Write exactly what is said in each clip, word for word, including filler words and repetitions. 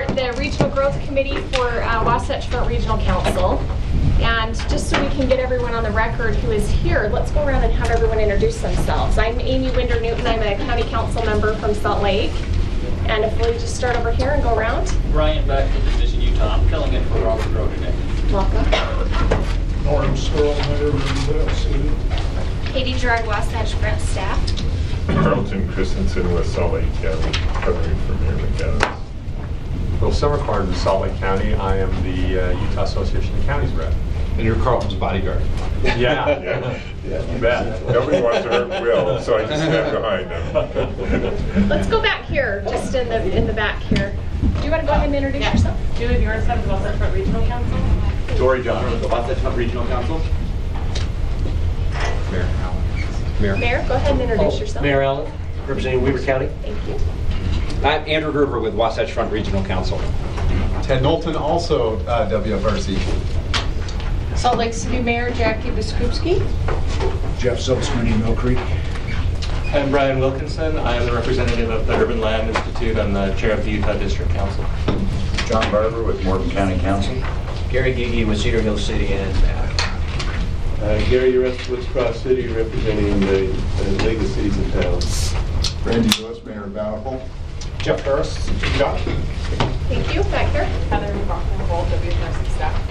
support the Regional Growth Committee for uh, Wasatch Front Regional Council. And just so we can get everyone on the record who is here, let's go around and have everyone introduce themselves. I'm Amy Winder Newton. I'm a county council member from Salt Lake. And if we just start over here and go around. Ryan Beck from Division, Utah. I'm filling in for Robert Rowe today. Welcome. Norm Searle, Mayor of the City. Katie Gerard, Wasatch Front staff. Carlton Christensen with Salt Lake County, covering for Mayor McAdams. Will Summercorn in Salt Lake County. I am the uh, Utah Association of Counties rep. And you're Carlton's bodyguard. Yeah. Yeah, yeah. You bet. Nobody wants to hurt Will, so I just stand behind him. Let's go back here, just in the in the back here. Do you want to go ahead and introduce yeah. yourself? Julie Bjornstad with Wasatch Front Regional Council. Dory John with the Wasatch Front Regional Council. Mayor Allen. Mayor. Mayor, go ahead and introduce oh, yourself. Mayor Allen, representing Weber County. Thank you. I'm Andrew Gruber with Wasatch Front Regional Council. Ted Knowlton, also uh, W F R C. Salt Lake City Mayor Jackie Biskupski. Jeff Ziltzman, Mill Creek. I'm Brian Wilkinson. I am the representative of the Urban Land Institute. I'm the chair of the Utah District Council. John Barber with Morgan County Council. Gary Gigi with Cedar Hill City and uh, Gary Ureskowitz, Cross City, representing the, the League of Cities and Towns. Randy Lewis, Mayor of Bountiful. Jeff Harris, Josh. Thank you. Back here. Heather McLaughlin, Bolt, W F R C staff.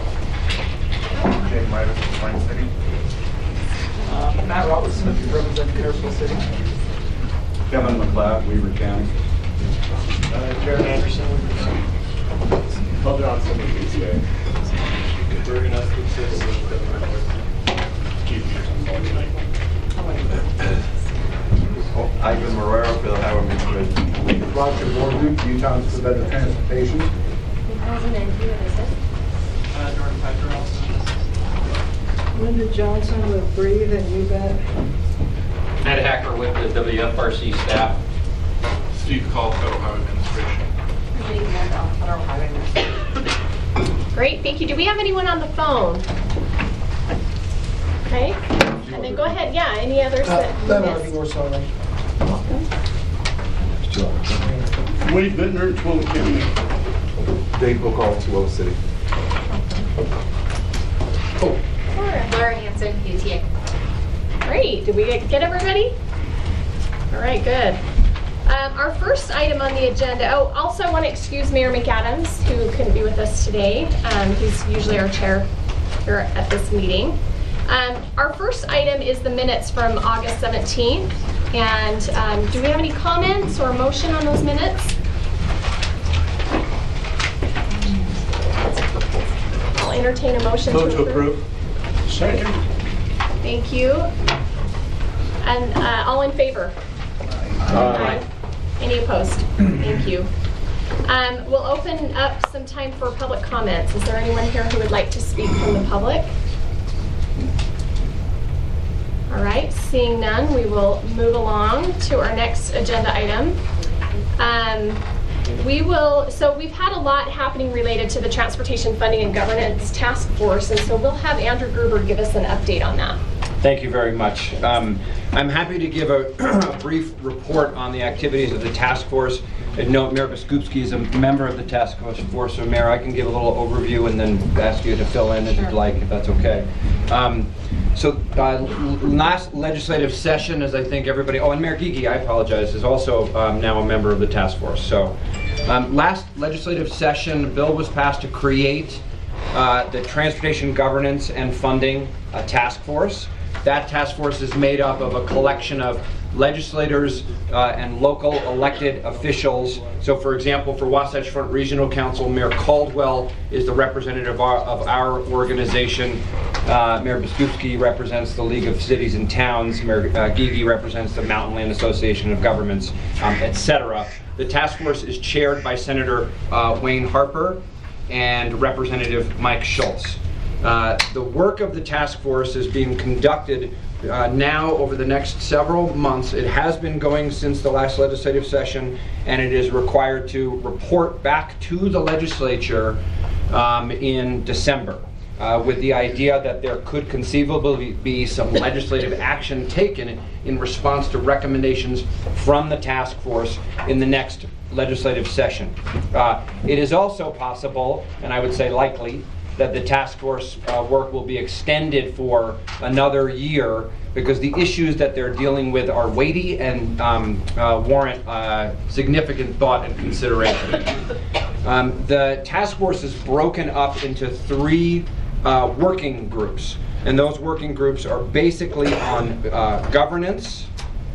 Jake Midas with Pine City. Uh, Matt Robertson, representing Carrollville City. Kevin McLeod, Weaver County. Uh, Jared Anderson, Paul Johnson with B C A. Bergen Estes with Chief Oh, Ivan Marrero for the Highway Administration. Roger Morgan, Utah Institute of Transportation. Uh, Jordan Piper also. Linda Johnson with Breathe and You Bet. Ned Hacker with the W F R C staff. Steve Call, Federal Highway Administration. Federal Highway Administration. Great, thank you. Do we have anyone on the phone? Okay. And then go ahead. Yeah. Any others that Uh, you Ben missed? Arby, North Salt Lake. Welcome. Wade Bittner, Tooele County. Dave Bocall, Tooele City. Laura. Laura Hanson, U T A. Great. Did we get, get everybody? All right, good. Um, our first item on the agenda, oh, also want to excuse Mayor McAdams, who couldn't be with us today. Um, he's usually our chair here at this meeting. Um, our first item is the minutes from August seventeenth. And um, do we have any comments or motion on those minutes? I'll entertain a motion Vote to to approve. approve. Second. Thank you. And uh, all in favor? Aye. Any opposed? Thank you. Um, we'll open up some time for public comments. Is there anyone here who would like to speak from the public? All right, seeing none, we will move along to our next agenda item. Um, we will, so we've had a lot happening related to the Transportation Funding and Governance Task Force, and so we'll have Andrew Gruber give us an update on that. Thank you very much. Um, I'm happy to give a, a brief report on the activities of the task force. And note Mayor Biskupski is a member of the task force, so Mayor, I can give a little overview and then ask you to fill in if you'd like, if that's okay. Um, so uh, last legislative session, as I think everybody, oh, and Mayor Gigi, I apologize, is also um, now a member of the task force. So um, last legislative session, a bill was passed to create uh, the Transportation Governance and Funding uh, Task Force. That task force is made up of a collection of legislators uh, and local elected officials. So for example, for Wasatch Front Regional Council, Mayor Caldwell is the representative of our, of our organization. Uh, Mayor Biskupski represents the League of Cities and Towns. Mayor uh, Gigi represents the Mountain Land Association of Governments, um, et cetera. The task force is chaired by Senator uh, Wayne Harper and Representative Mike Schultz. Uh, the work of the task force is being conducted uh, now over the next several months. It has been going since the last legislative session, and it is required to report back to the legislature um, in December. uh, with the idea that there could conceivably be some legislative action taken in response to recommendations from the task force in the next legislative session. Uh, it is also possible, and I would say likely, that the task force uh, work will be extended for another year because the issues that they're dealing with are weighty and um, uh, warrant uh, significant thought and consideration. Um, the task force is broken up into three uh, working groups, and those working groups are basically on uh, governance,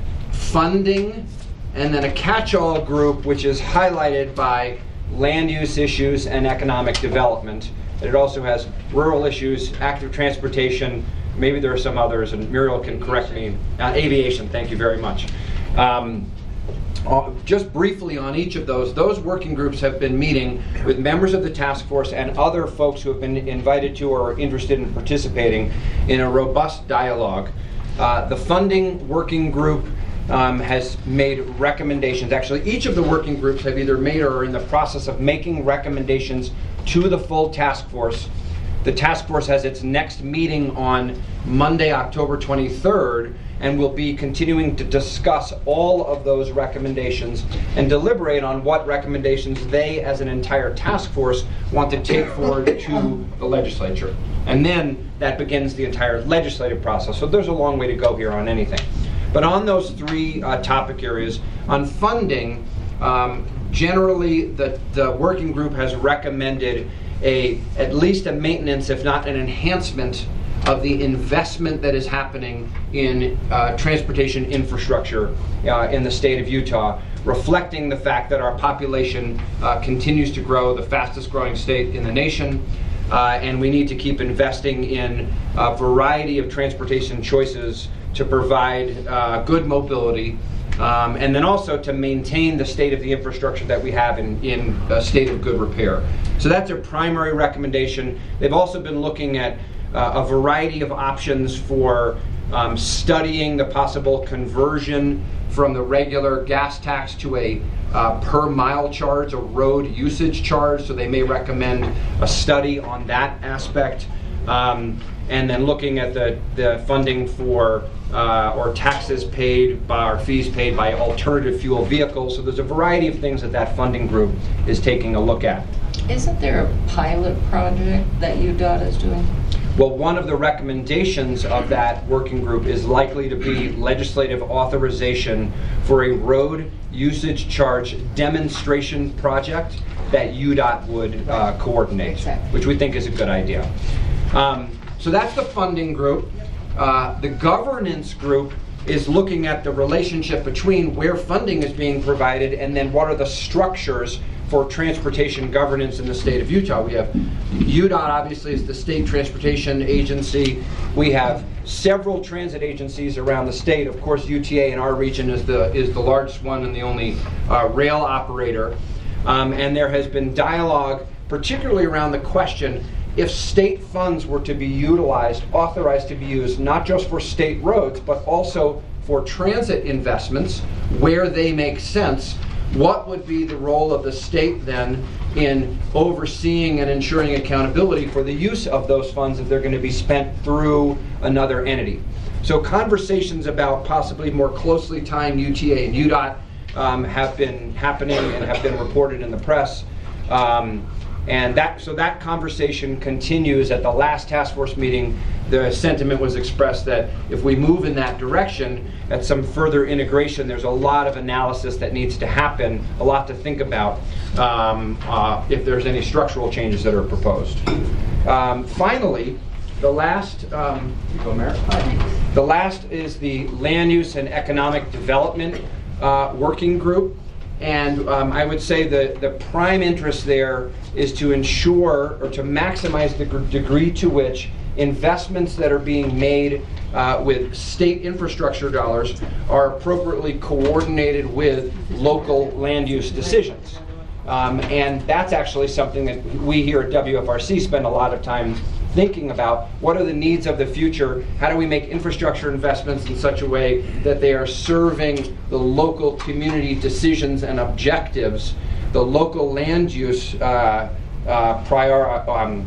funding, and then a catch-all group which is highlighted by land use issues and economic development. It also has rural issues, active transportation, maybe there are some others, and Muriel can correct me. Uh, aviation, thank you very much. Um, uh, just briefly on each of those, those working groups have been meeting with members of the task force and other folks who have been invited to or are interested in participating in a robust dialogue. Uh, the funding working group Um, has made recommendations. Actually, each of the working groups have either made or are in the process of making recommendations to the full task force. The task force has its next meeting on Monday, October twenty-third, and will be continuing to discuss all of those recommendations and deliberate on what recommendations they, as an entire task force, want to take forward to the legislature. And then that begins the entire legislative process. So there's a long way to go here on anything. But on those three uh, topic areas, on funding, um, generally the, the working group has recommended a at least a maintenance, if not an enhancement, of the investment that is happening in uh, transportation infrastructure uh, in the state of Utah, reflecting the fact that our population uh, continues to grow, the fastest growing state in the nation, uh, and we need to keep investing in a variety of transportation choices to provide uh, good mobility, um, and then also to maintain the state of the infrastructure that we have in, in a state of good repair. So that's their primary recommendation. They've also been looking at uh, a variety of options for um, studying the possible conversion from the regular gas tax to a uh, per mile charge, a road usage charge. So they may recommend a study on that aspect. Um, and then looking at the, the funding for uh, or taxes paid by, or fees paid by alternative fuel vehicles. So there's a variety of things that that funding group is taking a look at. Isn't there a pilot project that U D O T is doing? Well, one of the recommendations of that working group is likely to be legislative authorization for a road usage charge demonstration project that U D O T would uh, coordinate, exactly. Which we think is a good idea. Um, so that's the funding group. Uh, the governance group is looking at the relationship between where funding is being provided and then what are the structures for transportation governance in the state of Utah. We have U D O T, obviously, is the state transportation agency. We have several transit agencies around the state. Of course, U T A in our region is the is the largest one and the only uh, rail operator. Um, and there has been dialogue, particularly around the question, if state funds were to be utilized, authorized to be used, not just for state roads, but also for transit investments, where they make sense, what would be the role of the state then in overseeing and ensuring accountability for the use of those funds if they're going to be spent through another entity? So conversations about possibly more closely tying U T A and U D O T um, have been happening and have been reported in the press. Um, And that, so that conversation continues. At the last task force meeting, the sentiment was expressed that if we move in that direction, at some further integration, there's a lot of analysis that needs to happen, a lot to think about um, uh, if there's any structural changes that are proposed. Um, finally, the last, um, you go, Mayor. The last is the Land Use and Economic Development uh, Working Group. And um, I would say the, the prime interest there is to ensure or to maximize the g- degree to which investments that are being made uh, with state infrastructure dollars are appropriately coordinated with local land use decisions. Um, and that's actually something that we here at W F R C spend a lot of time thinking about. What are the needs of the future? How do we make infrastructure investments in such a way that they are serving the local community decisions and objectives, the local land use uh, uh, prior, um,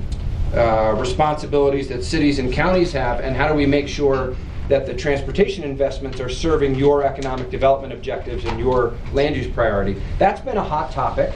uh, responsibilities that cities and counties have, and how do we make sure that the transportation investments are serving your economic development objectives and your land use priority. That's been a hot topic.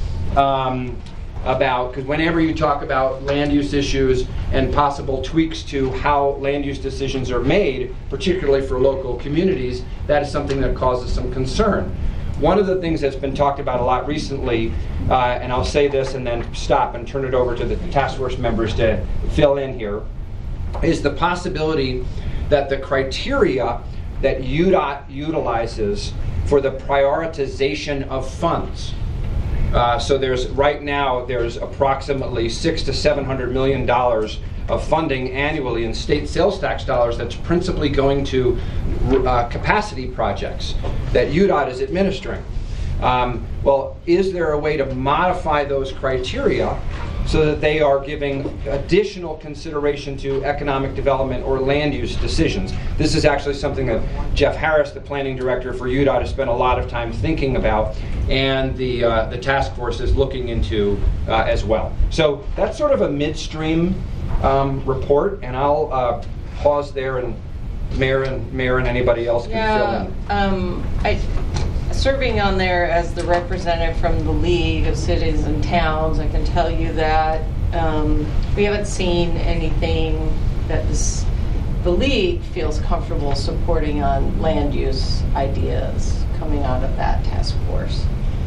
Um, about, because whenever you talk about land use issues and possible tweaks to how land use decisions are made, particularly for local communities, that is something that causes some concern. One of the things that's been talked about a lot recently, uh, and I'll say this and then stop and turn it over to the task force members to fill in here, is the possibility that the criteria that U D O T utilizes for the prioritization of funds. Uh, so there's right now there's approximately six to seven hundred million dollars of funding annually in state sales tax dollars that's principally going to uh, capacity projects that U D O T is administering. Um, well, is there a way to modify those criteria so that they are giving additional consideration to economic development or land use decisions? This is actually something that Jeff Harris, the planning director for U D O T, has spent a lot of time thinking about, and the uh, the task force is looking into uh, as well. So that's sort of a midstream um, report, and I'll uh, pause there, and Mayor and Mayor and anybody else can Yeah, fill in. um, I, serving on there as the representative from the League of Cities and Towns, I can tell you that um, we haven't seen anything that this, the League feels comfortable supporting on land use ideas coming out of that task force.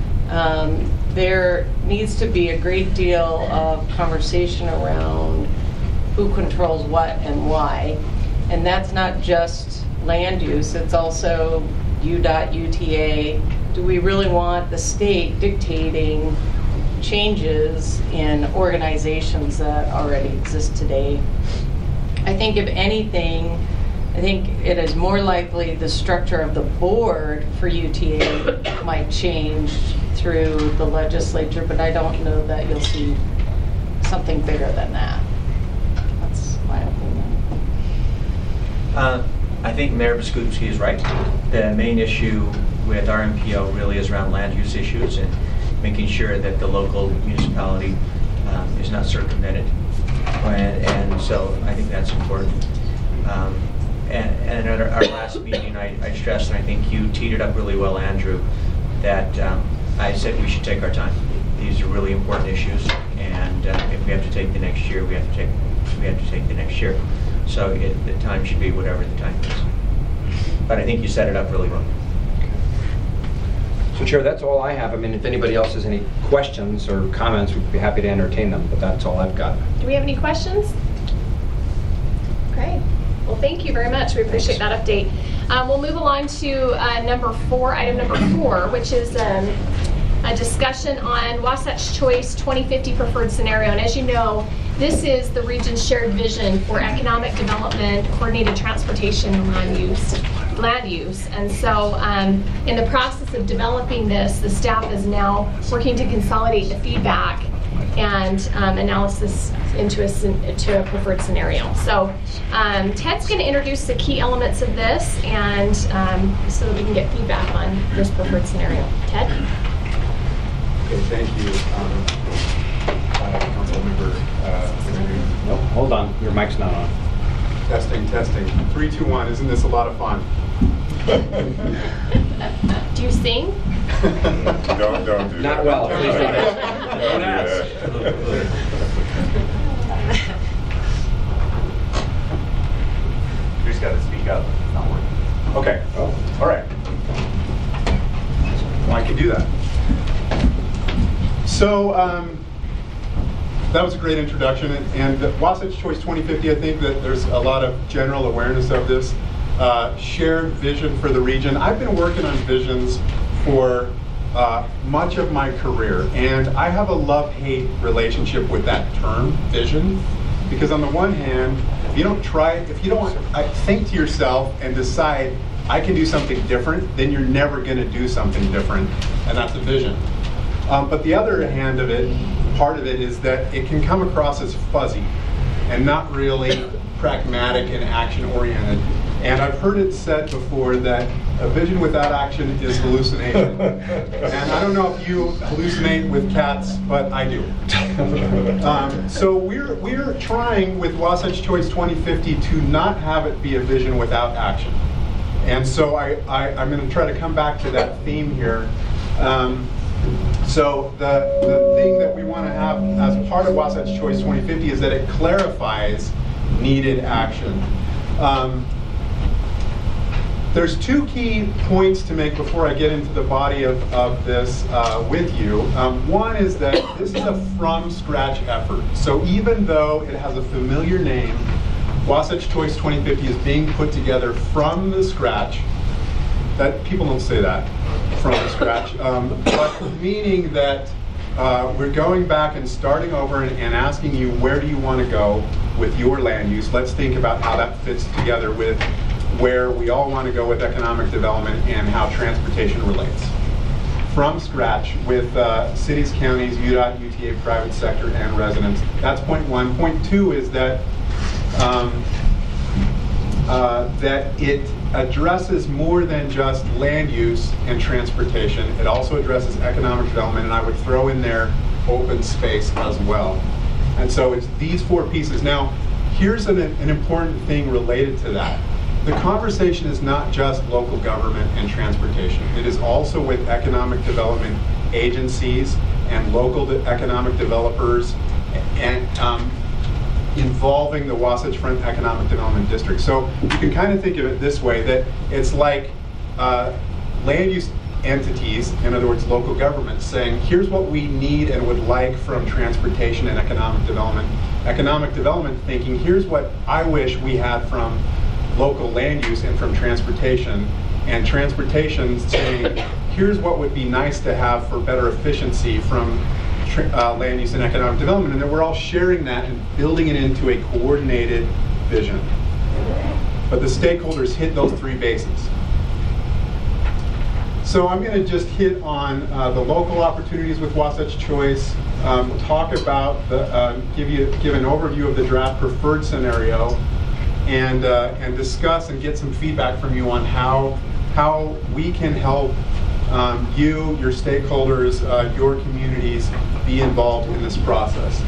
Um, there needs to be a great deal of conversation around who controls what and why, and that's not just land use, it's also U D O T, U T A. Do we really want the state dictating changes in organizations that already exist today? I think if anything, I think it is more likely the structure of the board for U T A might change through the legislature, but I don't know that you'll see something bigger than that. That's my opinion. Uh, I think Mayor Biskupski is right. The main issue with our M P O really is around land use issues and making sure that the local municipality um, is not circumvented. And, and so I think that's important. Um, and, and at our, our last meeting, I, I stressed, and I think you teed it up really well, Andrew, that um, I said we should take our time. These are really important issues, and uh, if we have to take the next year, we have to take we have to take the next year. So it, the time should be whatever the time is. But I think you set it up really well. So Chair, that's all I have. I mean, if anybody else has any questions or comments, we'd be happy to entertain them, but that's all I've got. Do we have any questions? Great. Well, thank you very much. We appreciate that update. Um, we'll move along to uh, number four, item number four, which is um, a discussion on Wasatch Choice twenty fifty preferred scenario. And as you know, this is the region's shared vision for economic development, coordinated transportation, and land use. Land use. And so um, in the process of developing this, the staff is now working to consolidate the feedback and um, analysis into a, to a preferred scenario. So um, Ted's going to introduce the key elements of this, and um, so that we can get feedback on this preferred scenario. Ted? Okay, thank you. Um, uh, Councilmember uh, Nope, hold on. Your mic's not on. Testing, testing. Three, two, one. Isn't this a lot of fun? Do you sing? Don't, don't do Not that. well, please don't. Don't do that. You just got to speak up. It's not working. Okay. Oh, all right. Well, I can do that. So um, that was a great introduction, and, and Wasatch Choice twenty fifty, I think that there's a lot of general awareness of this. Uh, shared vision for the region. I've been working on visions for uh, much of my career, and I have a love-hate relationship with that term, vision, because on the one hand, if you don't try, if you don't I think to yourself and decide, I can do something different, then you're never going to do something different, and that's a vision. Um, but the other hand of it, part of it is that it can come across as fuzzy and not really pragmatic and action-oriented. And I've heard it said before that a vision without action is hallucination. And I don't know if you hallucinate with cats, but I do. Um, so we're, we're trying with Wasatch Choice twenty fifty to not have it be a vision without action. And so I, I, I'm going to try to come back to that theme here. Um, so the, the thing that we want to have as part of Wasatch Choice twenty fifty is that it clarifies needed action. Um, There's two key points to make before I get into the body of, of this uh, with you. Um, one is that this is a from-scratch effort. So even though it has a familiar name, Wasatch Choice twenty fifty is being put together from the scratch. That people don't say that, from the scratch, um, but meaning that uh, we're going back and starting over and, and asking you, where do you want to go with your land use? Let's think about how that fits together with where we all want to go with economic development and how transportation relates. From scratch with uh, cities, counties, U DOT, U T A, private sector, and residents. That's point one. Point two is that um, uh, that it addresses more than just land use and transportation. It also addresses economic development, and I would throw in there open space as well. And so it's these four pieces. Now, here's an, an important thing related to that. The conversation is not just local government and transportation. It is also with economic development agencies and local de- economic developers, and um, involving the Wasatch Front Economic Development District. So you can kind of think of it this way, that it's like uh, land use entities, in other words, local governments, saying, here's what we need and would like from transportation and economic development. Economic development thinking, here's what I wish we had from local land use and from transportation, and transportation saying, here's what would be nice to have for better efficiency from tra- uh, land use and economic development, and then we're all sharing that and building it into a coordinated vision. But the stakeholders hit those three bases. So I'm going to just hit on uh, the local opportunities with Wasatch Choice, um, talk about the, uh, give you give an overview of the draft preferred scenario, and uh, and discuss and get some feedback from you on how how we can help um, you, your stakeholders, uh, your communities be involved in this process.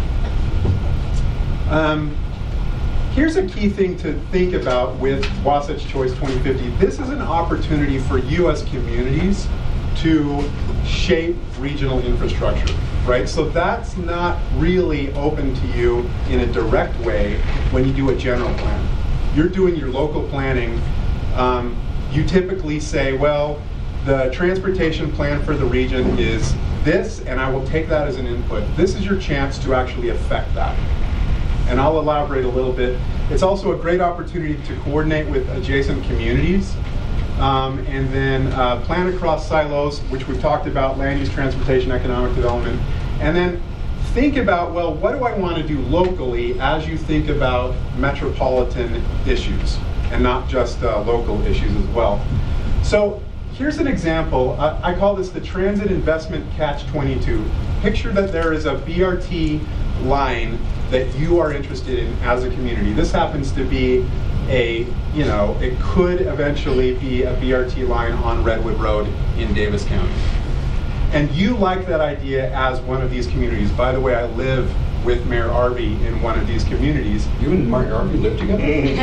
Um, here's a key thing to think about with Wasatch Choice twenty fifty. This is an opportunity for you as communities to shape regional infrastructure, right? So that's not really open to you in a direct way when you do a general plan. You're doing your local planning. Um, you typically say, well, the transportation plan for the region is this, and I will take that as an input. This is your chance to actually affect that. And I'll elaborate a little bit. It's also a great opportunity to coordinate with adjacent communities. Um, and then uh, plan across silos, which we've talked about, land use, transportation, economic development. And then think about, well, what do I want to do locally as you think about metropolitan issues and not just uh, local issues as well. So here's an example. I, I call this the transit investment catch twenty-two. Picture that there is a B R T line that you are interested in as a community. This happens to be a, you know, it could eventually be a B R T line on Redwood Road in Davis County. And you like that idea as one of these communities. By the way, I live with Mayor Arvey in one of these communities. You and Mayor Arvey live together?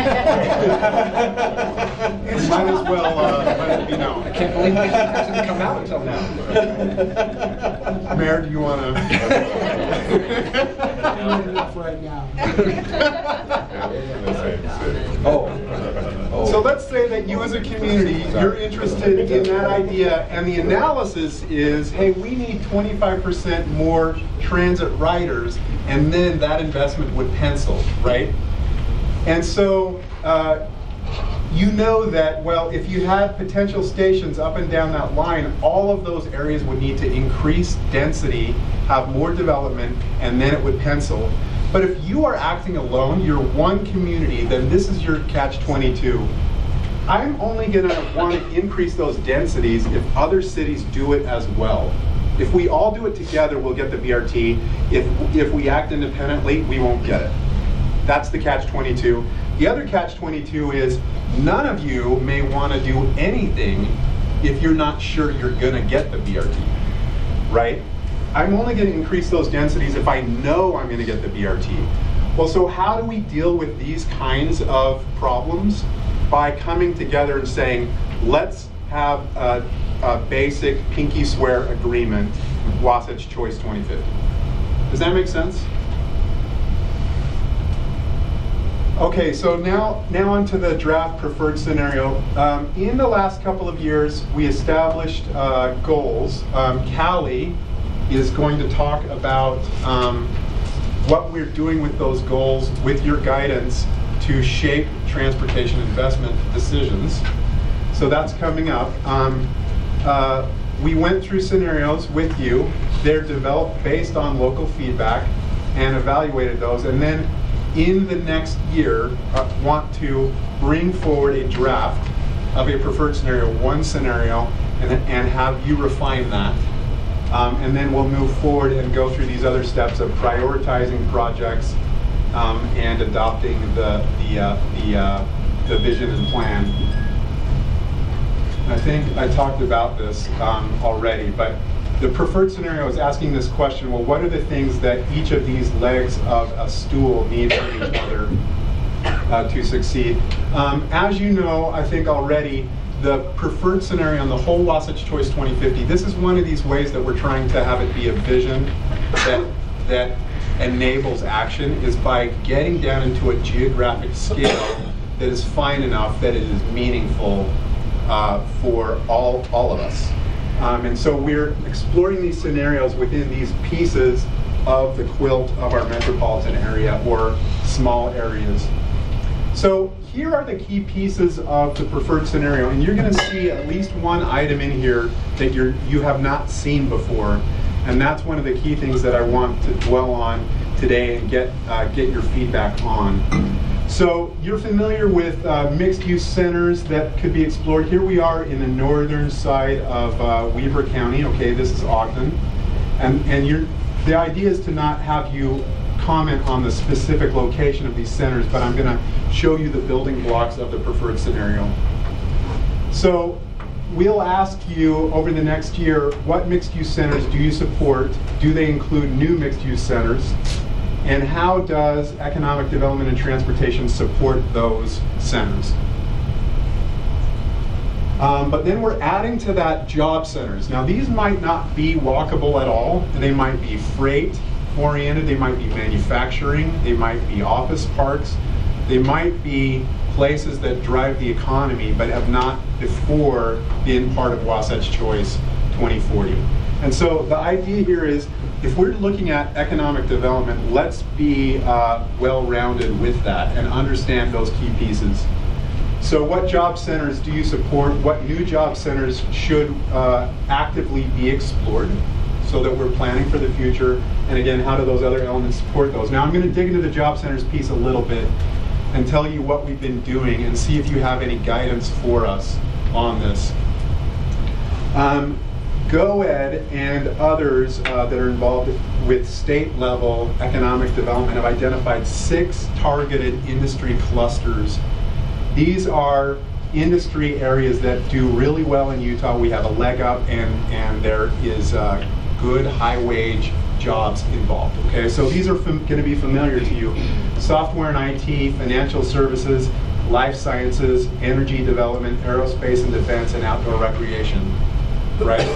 Might as well uh, let it be known. I can't believe this hasn't come out until now. Mayor, do you want to? right now. Oh. Oh. So let's say that you as a community, you're interested in that idea, and the analysis is, hey, we need twenty-five percent more transit riders, and then that investment would pencil, right? And so uh, you know that, well, if you had potential stations up and down that line, all of those areas would need to increase density, have more development, and then it would pencil. But if you are acting alone, you're one community, then this is your catch twenty-two. I'm only going to want to increase those densities if other cities do it as well. If we all do it together, we'll get the B R T. If if we act independently, we won't get it. That's the catch twenty-two. The other catch twenty-two is none of you may want to do anything if you're not sure you're going to get the B R T, right? I'm only going to increase those densities if I know I'm going to get the B R T. Well, so how do we deal with these kinds of problems? By coming together and saying, let's have a, a basic pinky swear agreement, Wasatch Choice twenty fifty. Does that make sense? Okay, so now, now onto the draft preferred scenario. Um, in the last couple of years, we established uh, goals. Um, Callie is going to talk about um, what we're doing with those goals with your guidance to shape transportation investment decisions. So that's coming up. Um, uh, we went through scenarios with you. They're developed based on local feedback and evaluated those, and then in the next year, uh, want to bring forward a draft of a preferred scenario, one scenario, and, and have you refine that. Um, and then we'll move forward and go through these other steps of prioritizing projects um, and adopting the the uh, the, uh, the vision and plan. I think I talked about this um, already, but the preferred scenario is asking this question, well, what are the things that each of these legs of a stool need from each other uh, to succeed? Um, as you know, I think already, the preferred scenario on the whole Wasatch Choice twenty fifty, this is one of these ways that we're trying to have it be a vision that, that enables action, is by getting down into a geographic scale that is fine enough that it is meaningful uh, for all, all of us. Um, and so we're exploring these scenarios within these pieces of the quilt of our metropolitan area or small areas. So here are the key pieces of the preferred scenario, and you're going to see at least one item in here that you're, you have not seen before, and that's one of the key things that I want to dwell on today and get, uh, get your feedback on. So you're familiar with uh, mixed-use centers that could be explored. Here we are in the northern side of uh, Weber County. Okay, this is Ogden. And, and you're, the idea is to not have you comment on the specific location of these centers, but I'm going to show you the building blocks of the preferred scenario. So we'll ask you over the next year, what mixed-use centers do you support? Do they include new mixed-use centers? And how does economic development and transportation support those centers? Um, but then we're adding to that job centers. Now these might not be walkable at all. They might be freight oriented, they might be manufacturing, they might be office parks, they might be places that drive the economy but have not before been part of Wasatch Choice twenty forty. And so the idea here is, if we're looking at economic development, let's be uh, well-rounded with that and understand those key pieces. So what job centers do you support? What new job centers should uh, actively be explored so that we're planning for the future? And again, how do those other elements support those? Now I'm going to dig into the job centers piece a little bit and tell you what we've been doing and see if you have any guidance for us on this. Um, GoEd and others uh, that are involved with state-level economic development have identified six targeted industry clusters. These are industry areas that do really well in Utah. We have a leg up, and, and there is uh, good high-wage jobs involved. Okay, so these are going to be familiar to you. Software and I T, financial services, life sciences, energy development, aerospace and defense, and outdoor recreation. Right?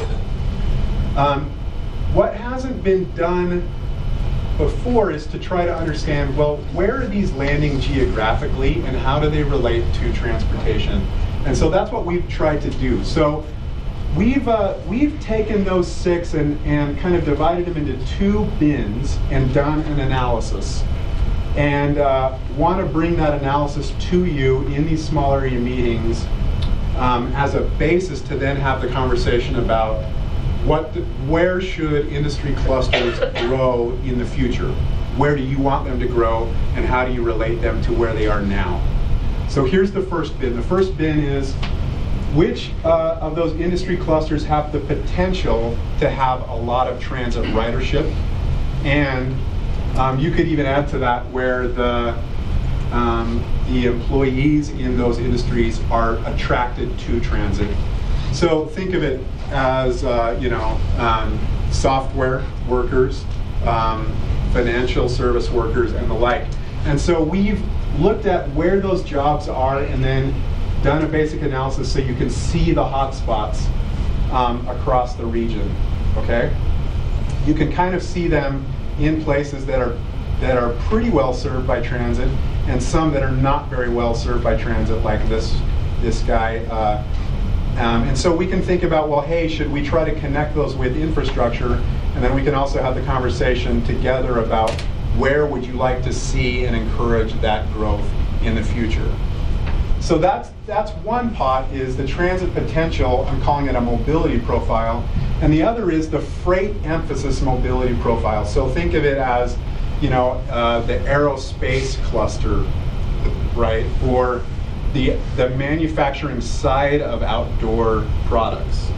Um, what hasn't been done before is to try to understand, well, where are these landing geographically and how do they relate to transportation? And so that's what we've tried to do. So we've uh, we've taken those six and, and kind of divided them into two bins and done an analysis. And uh, want to bring that analysis to you in these small area meetings um, as a basis to then have the conversation about What, the, where should industry clusters grow in the future? Where do you want them to grow, and how do you relate them to where they are now? So here's the first bin. The first bin is, which uh, of those industry clusters have the potential to have a lot of transit ridership? And um, you could even add to that where the um, the employees in those industries are attracted to transit. So think of it as, uh, you know, um, software workers, um, financial service workers, and the like. And so we've looked at where those jobs are and then done a basic analysis so you can see the hot spots um, across the region, okay? You can kind of see them in places that are that are pretty well served by transit and some that are not very well served by transit, like this, this guy. Uh, um, and so we can think about, well, hey, should we try to connect those with infrastructure? And then we can also have the conversation together about where would you like to see and encourage that growth in the future. So that's that's one pot, is the transit potential. I'm calling it a mobility profile. And the other is the freight emphasis mobility profile. So think of it as, you know, uh, the aerospace cluster, right? Or the, the manufacturing side of outdoor products.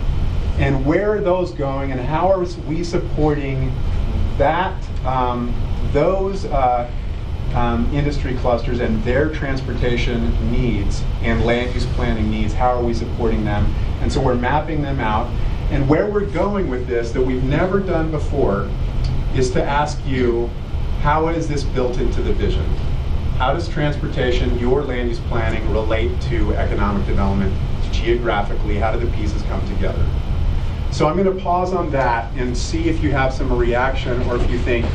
And where are those going, and how are we supporting that, um, those uh, um, industry clusters and their transportation needs and land use planning needs? How are we supporting them? And so we're mapping them out. And where we're going with this that we've never done before is to ask you, how is this built into the vision? How does transportation, your land use planning, relate to economic development geographically? How do the pieces come together? So I'm going to pause on that and see if you have some reaction, or if you think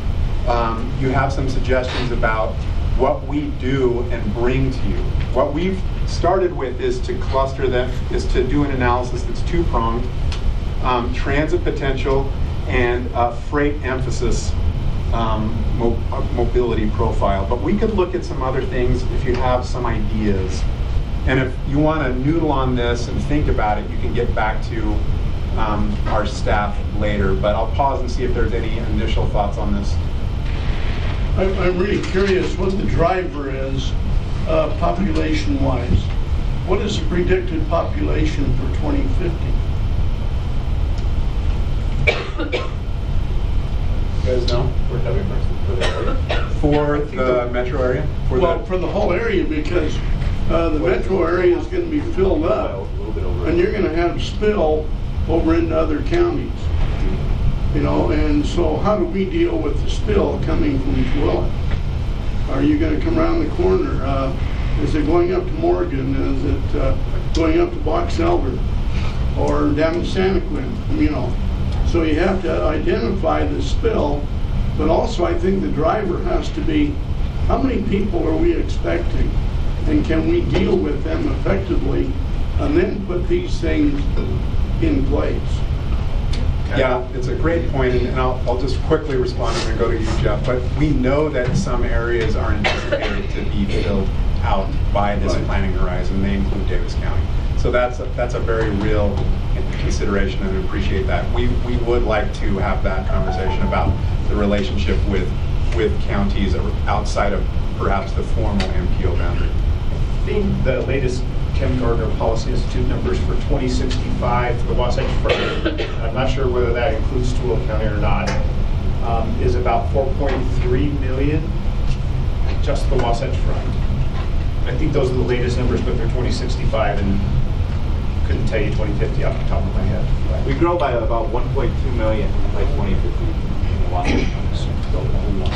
um, you have some suggestions about what we do and bring to you. What we've started with is to cluster them, is to do an analysis that's two-pronged, um, transit potential and uh, freight emphasis um, mo uh, mobility profile. But we could look at some other things if you have some ideas. And if you want to noodle on this and think about it, you can get back to um, our staff later. But I'll pause and see if there's any initial thoughts on this. I'm, I'm really curious what the driver is, uh, population-wise. What is the predicted population for twenty fifty? You guys know? We're having for the area. For the metro area? For Well, the, for the whole area, because uh, the metro area is going to be filled up, and you're going to have spill over into other counties. You know, and so how do we deal with the spill coming from Tooele? Are you going to come around the corner? Uh, is it going up to Morgan? Is it uh, going up to Box Elder? Or down to Santaquin? You know, so you have to identify the spill, but also I think the driver has to be, how many people are we expecting? And can we deal with them effectively and then put these things in place? yeah, it's a great point, and, and I'll, I'll just quickly respond and then go to you, Jeff. But we know that some areas are anticipated to be filled out by this Right. planning horizon. They include Davis County. So that's a, that's a very real consideration, and I appreciate that. We we would like to have that conversation about the relationship with with counties outside of perhaps the formal M P O boundary. The latest Ken Gardner Policy Institute numbers for twenty sixty-five for the Wasatch Front, I'm not sure whether that includes Tooele County or not, um, is about four point three million, just the Wasatch Front. I think those are the latest numbers, but they're twenty sixty-five, and couldn't tell you twenty fifty off the top of my head. We grow by about one point two million by twenty fifty in the Wasatch Front.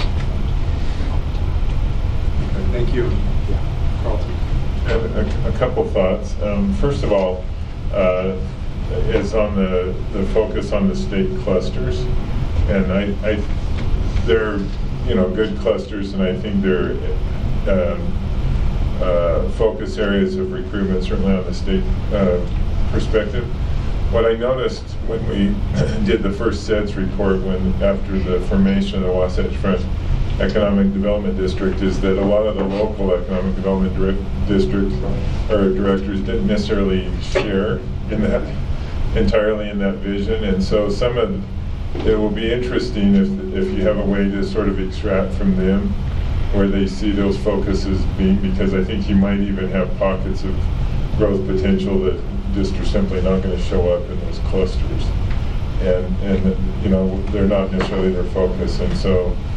Okay, thank you. Carlton. I have a, a couple thoughts. Um, first of all, uh, is on the, the focus on the state clusters, and I, I they're you know good clusters, and I think they're um, uh, focus areas of recruitment, certainly on the state uh, perspective. What I noticed when we did the first S E D S report, when after the formation of the Wasatch Front Economic Development District, is that a lot of the local economic development direct districts or directors didn't necessarily share in that entirely in that vision, and so some of it will be interesting if if you have a way to sort of extract from them where they see those focuses being, because I think you might even have pockets of growth potential that just are simply not going to show up in those clusters, and and you know they're not necessarily their focus, and so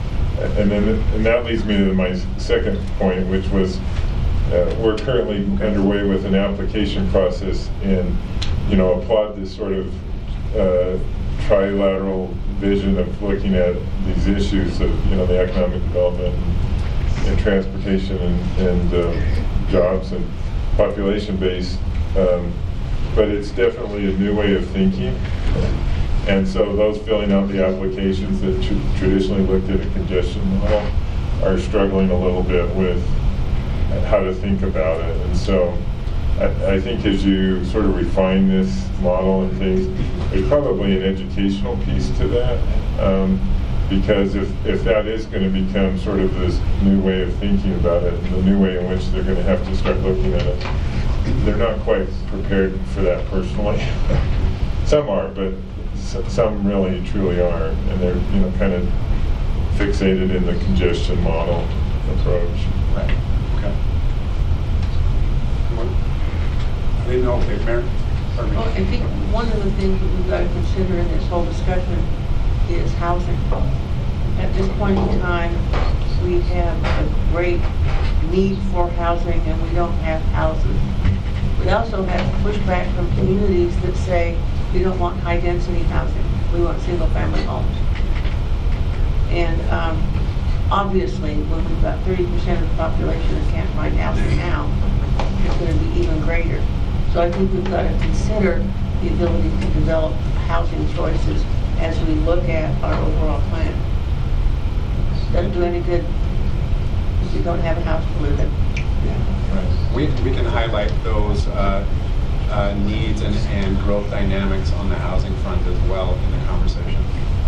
and then, and that leads me to my second point, which was uh, we're currently underway with an application process, and you know, applaud this sort of uh, trilateral vision of looking at these issues of, you know, the economic development and, and transportation and, and um, jobs and population base. Um, but it's definitely a new way of thinking. And so those filling out the applications that tr- traditionally looked at a congestion model are struggling a little bit with how to think about it. And so I, I think as you sort of refine this model and things, there's probably an educational piece to that. Um, because if, if that is going to become sort of this new way of thinking about it, the new way in which they're going to have to start looking at it, they're not quite prepared for that personally. Some are, but some really truly aren't, and they're, you know, kind of fixated in the congestion model approach. Right. Okay. I didn't know. Okay, Mary. Pardon me. Well, I think one of the things that we've got to consider in this whole discussion is housing. At this point in time, we have a great need for housing, and we don't have houses. We also have pushback from communities that say we don't want high-density housing. We want single-family homes. And um, obviously, when we've got thirty percent of the population that can't find housing now, it's going to be even greater. So I think we've got to consider the ability to develop housing choices as we look at our overall plan. Doesn't do any good if you don't have a house to live in. Right. We, we can highlight those uh, uh, needs and, and growth dynamics on the housing front as well in the conversation.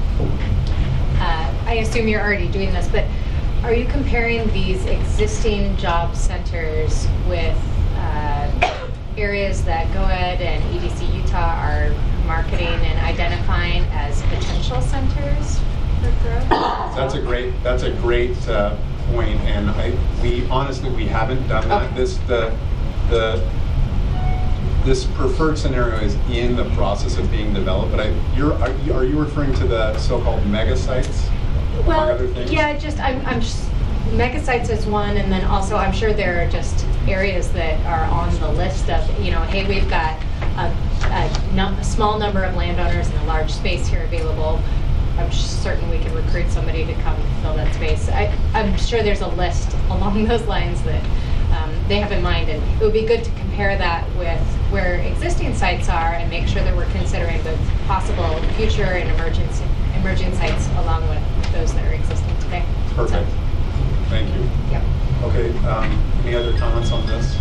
Uh, I assume you're already doing this, but are you comparing these existing job centers with uh, areas that GoEd and E D C Utah are marketing and identifying as potential centers for growth? That's a great. That's a great uh, point, and I, we honestly we haven't done that. Okay. This the the this preferred scenario is in the process of being developed. But I, you're are you, are you referring to the so-called mega sites? Well, among other things? yeah, just I'm I'm just mega sites is one, and then also I'm sure there are just areas that are on the list of, you know, hey, we've got a, a, num- a small number of landowners and a large space here available. I'm certain we can recruit somebody to come fill that space. I, I'm sure there's a list along those lines that um, they have in mind, and it would be good to compare that with where existing sites are and make sure that we're considering both possible future and emergence, emerging sites along with those that are existing today. Perfect. Thank you. Yep. Okay. Um, any other comments on this?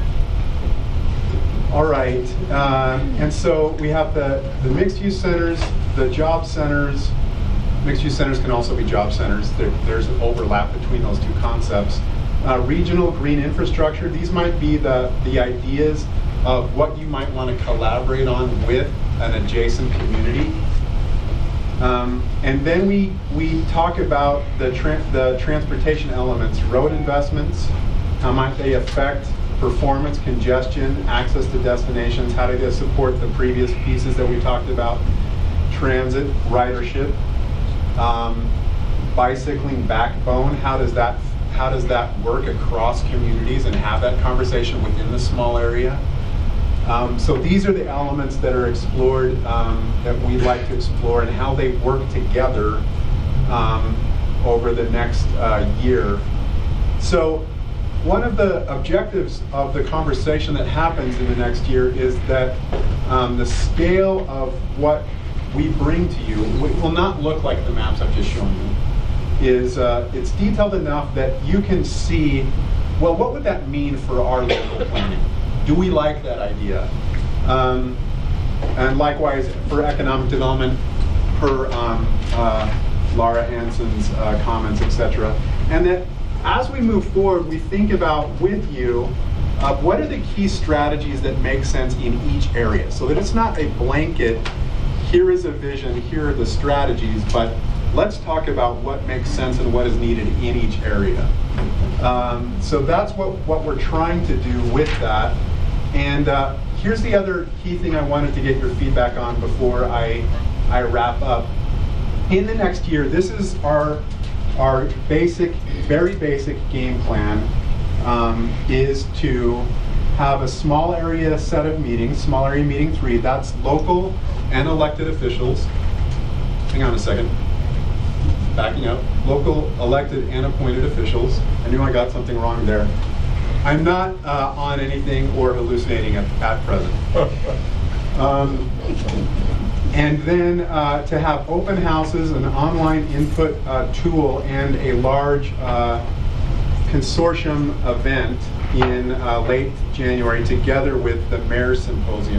All right. Uh, and so we have the, the mixed-use centers, the job centers. Mixed-use centers can also be job centers. There, there's an overlap between those two concepts. Uh, regional green infrastructure. These might be the, the ideas of what you might want to collaborate on with an adjacent community. Um, and then we we talk about the tra- the transportation elements, road investments. How might they affect performance, congestion, access to destinations? How do they support the previous pieces that we talked about? Transit, ridership, um, bicycling backbone. How does that how does that work across communities and have that conversation within the small area? Um, so these are the elements that are explored, um, that we'd like to explore, and how they work together um, over the next uh, year. So one of the objectives of the conversation that happens in the next year is that um, the scale of what we bring to you will not look like the maps I've just shown you. Is uh, it's detailed enough that you can see, well, what would that mean for our local planning? Do we like that idea? Um, and likewise for economic development, per um, uh, Laura Hansen's uh, comments, et cetera. And that as we move forward, we think about with you, uh, what are the key strategies that make sense in each area? So that it's not a blanket, here is a vision, here are the strategies, but let's talk about what makes sense and what is needed in each area. Um, so that's what, what we're trying to do with that. And uh, here's the other key thing I wanted to get your feedback on before I, I wrap up. In the next year, this is our our basic, very basic game plan um, is to have a small area set of meetings, small area meeting three, that's local and elected officials. Hang on a second. Backing up. Local elected and appointed officials. I knew I got something wrong there. I'm not uh, on anything or hallucinating at, at present. Um, and then uh, to have open houses, an online input uh, tool, and a large uh, consortium event in uh, late January together with the Mayor's Symposium.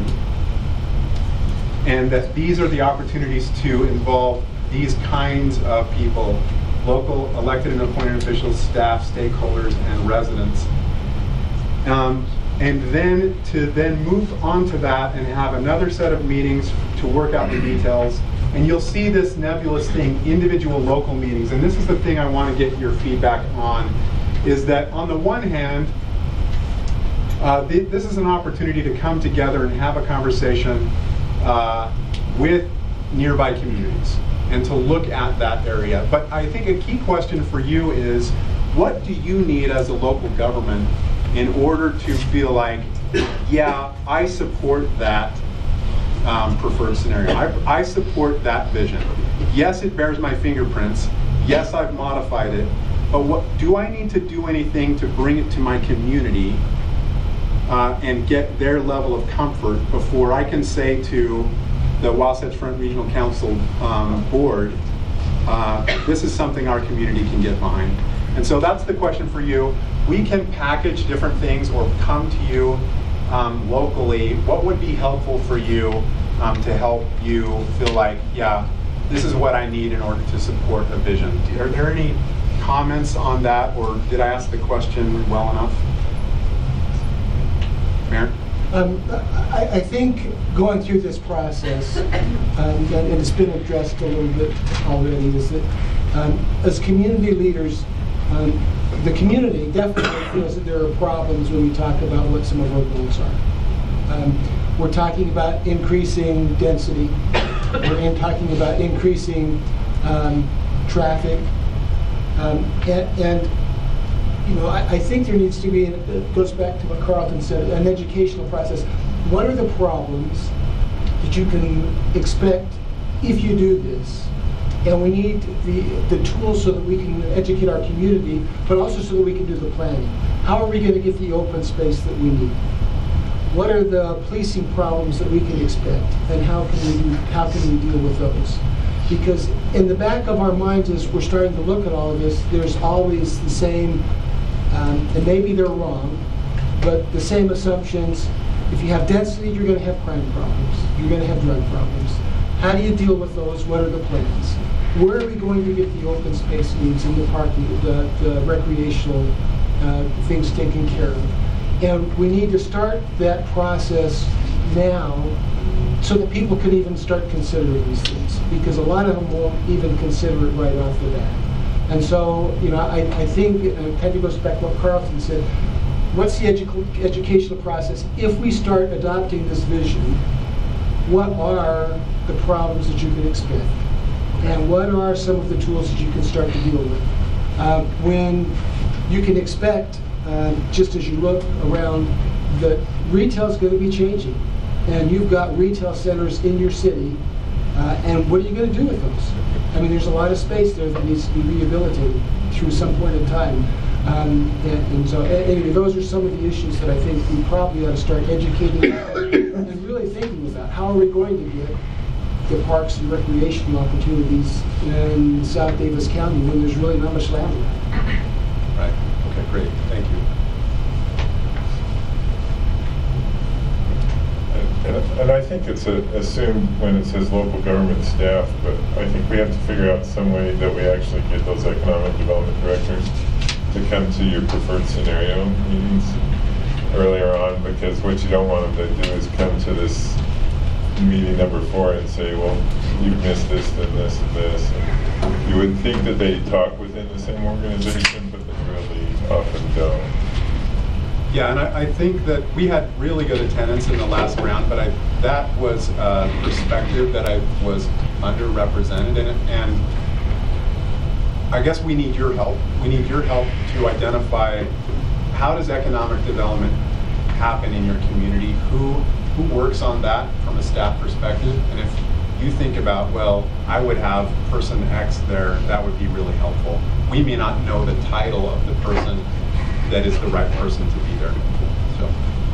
And that these are the opportunities to involve these kinds of people, local elected and appointed officials, staff, stakeholders, and residents. Um, and then to then move on to that and have another set of meetings to work out the details. And you'll see this nebulous thing, individual local meetings. And this is the thing I want to get your feedback on, is that on the one hand, uh, th this is an opportunity to come together and have a conversation uh, with nearby communities and to look at that area. But I think a key question for you is, what do you need as a local government in order to feel like, yeah, I support that um, preferred scenario. I, I support that vision. Yes, it bears my fingerprints. Yes, I've modified it. But what do I need to do anything to bring it to my community uh, and get their level of comfort before I can say to the Wasatch Front Regional Council um, board, uh, this is something our community can get behind. And so that's the question for you. We can package different things or come to you um, locally. What would be helpful for you um, to help you feel like, yeah, this is what I need in order to support a vision? Are there any comments on that, or did I ask the question well enough? Mayor? Um, I, I think going through this process, um, and, and it's been addressed a little bit already, is that um, as community leaders, um, the community definitely feels that there are problems when we talk about what some of our goals are. Um, we're talking about increasing density. We're in talking about increasing um, traffic. Um, and, and you know, I, I think there needs to be, and it goes back to what Carlton said, an educational process. What are the problems that you can expect if you do this? And we need the, the tools so that we can educate our community, but also so that we can do the planning. How are we going to get the open space that we need? What are the policing problems that we can expect, and how can we do, how can we deal with those? Because in the back of our minds, as we're starting to look at all of this, there's always the same, um, and maybe they're wrong, but the same assumptions. If you have density, you're going to have crime problems. You're going to have drug problems. How do you deal with those? What are the plans? Where are we going to get the open space needs in the parking, the, the recreational uh, things taken care of? And we need to start that process now so that people can even start considering these things, because a lot of them won't even consider it right off the bat. And so, you know, I, I think it kind of goes back to what Carlton said. What's the edu educational process? If we start adopting this vision, what are the problems that you can expect? And what are some of the tools that you can start to deal with? Uh, when you can expect, uh, just as you look around, that retail is going to be changing. And you've got retail centers in your city, uh, and what are you going to do with those? I mean, there's a lot of space there that needs to be rehabilitated through some point in time. Um, and, and so, anyway, those are some of the issues that I think we probably ought to start educating and really thinking about. How are we going to get the parks and recreational opportunities in South Davis County when there's really not much land left? Right. Okay, great. Thank you. And, and I think it's a, assumed when it says local government staff, but I think we have to figure out some way that we actually get those economic development directors to come to your preferred scenario meetings earlier on, because what you don't want them to do is come to this meeting number four and say, well, you've missed this, and this, and this. And you would think that they talk within the same organization, but they really often don't. Yeah, and I, I think that we had really good attendance in the last round, but I, that was a perspective that I was underrepresented in it. And I guess we need your help. We need your help to identify how does economic development happen in your community? Who who works on that from a staff perspective? And if you think about, well, I would have person X there, that would be really helpful. We may not know the title of the person that is the right person to be there. So,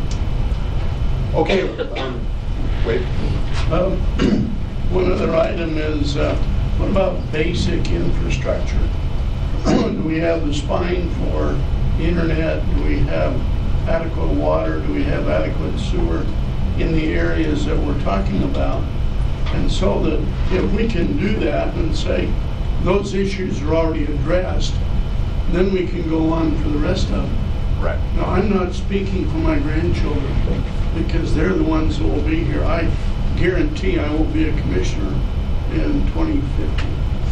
okay, um, wait. Um, one other item is, uh, what about basic infrastructure? Do we have the spine for internet? Do we have adequate water? Do we have adequate sewer in the areas that we're talking about? And so that if we can do that and say those issues are already addressed, then we can go on for the rest of them. Right. Now, I'm not speaking for my grandchildren because they're the ones who will be here. I guarantee I will be a commissioner in twenty fifty.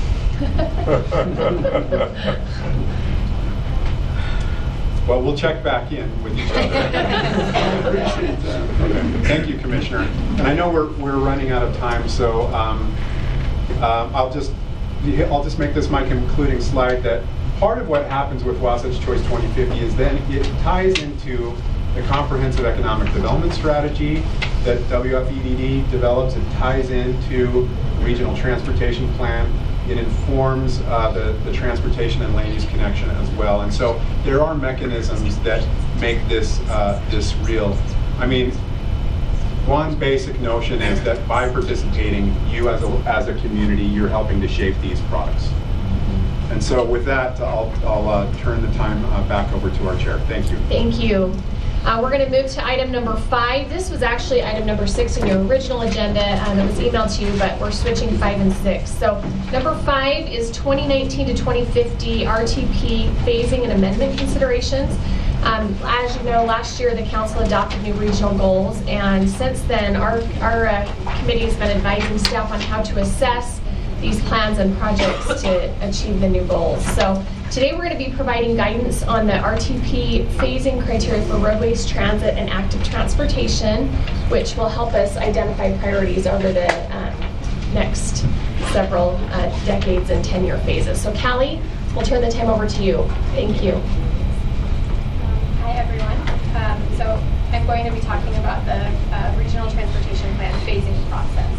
Well, we'll check back in with each other. I appreciate that. Okay. Thank you, Commissioner. And I know we're we're running out of time, so um, uh, I'll just I'll just make this my concluding slide. That part of what happens with Wasatch Choice twenty fifty is then it ties into the comprehensive economic development strategy that W F E D D develops. It ties into the regional transportation plan. It informs uh, the, the transportation and land use connection as well. And so there are mechanisms that make this uh, this real. I mean, one basic notion is that by participating, you as a, as a community, you're helping to shape these products. And so with that, I'll, I'll uh, turn the time uh, back over to our chair. Thank you. Thank you. Uh, we're going to move to item number five. This was actually item number six in your original agenda. Um, it was emailed to you, but we're switching five and six. So number five is twenty nineteen to twenty fifty R T P phasing and amendment considerations. Um, as you know, last year the council adopted new regional goals, and since then our, our uh, committee has been advising staff on how to assess these plans and projects to achieve the new goals. So today we're going to be providing guidance on the R T P phasing criteria for roadways, transit, and active transportation, which will help us identify priorities over the um, next several uh, decades and ten-year phases. So Callie, we'll turn the time over to you. Thank you. Hi everyone. Um, so I'm going to be talking about the uh, regional transportation plan phasing process.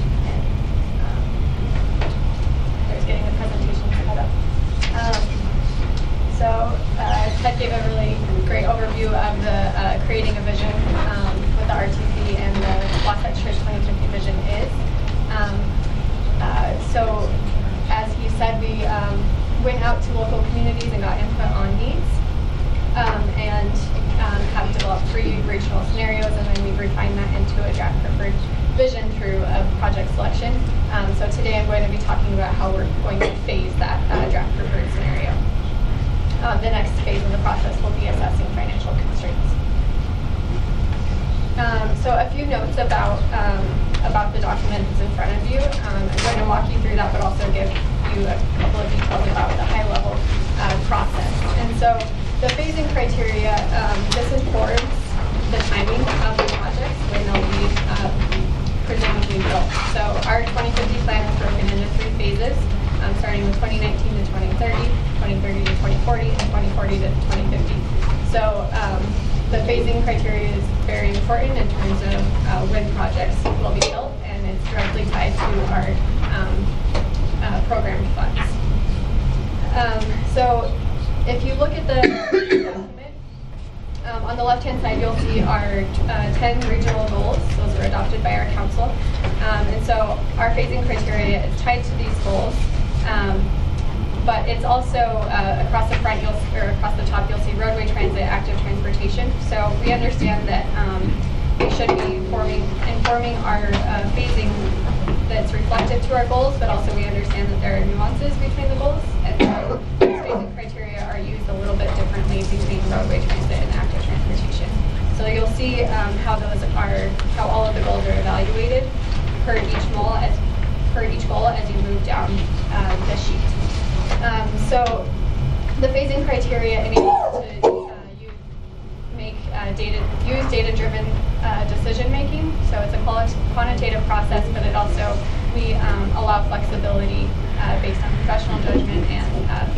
Getting the presentation set up. Um, so uh, Ted gave a really great overview of the uh, creating a vision, um, what the R T P and the Wasatch Choice twenty fifty vision is. Um, uh, so as he said, we um, went out to local communities and got input on needs, um, and um, have developed three regional scenarios, and then we've refined that into a draft preferred vision through a project selection. Um, so today I'm going to be talking about how we're going to phase that uh, draft preferred scenario. Um, the next phase of the process will be assessing financial constraints. Um, so a few notes about um, about the document that's in front of you. Um, I'm going to walk you through that, but also give you a couple of details about the high-level uh, process. And so the phasing criteria, um, this informs the timing of the projects when they'll be uh, presumably built. So our twenty fifty plan is broken into three phases, um, starting with twenty nineteen to twenty thirty, twenty thirty to twenty forty, and twenty forty to twenty fifty. So um, the phasing criteria is very important in terms of uh, when projects will be built, and it's directly tied to our um, uh, program funds. Um, so if you look at the document, Um, on the left-hand side, you'll see our uh, ten regional goals. Those were adopted by our council. Um, and so our phasing criteria is tied to these goals. Um, but it's also uh, across the front, you'll or across the top, you'll see roadway transit, active transportation. So we understand that um, we should be forming, informing our uh, phasing that's reflective to our goals, but also we understand that there are nuances between the goals. And so these phasing criteria are used a little bit differently between roadway transit and active transportation. So you'll see um, how those are, how all of the goals are evaluated per each goal as per each goal as you move down um, the sheet. Um, so the phasing criteria enables to uh, you make uh, data, use data-driven uh, decision making. So it's a quantitative process, but it also we um, allow flexibility uh, based on professional judgment and uh,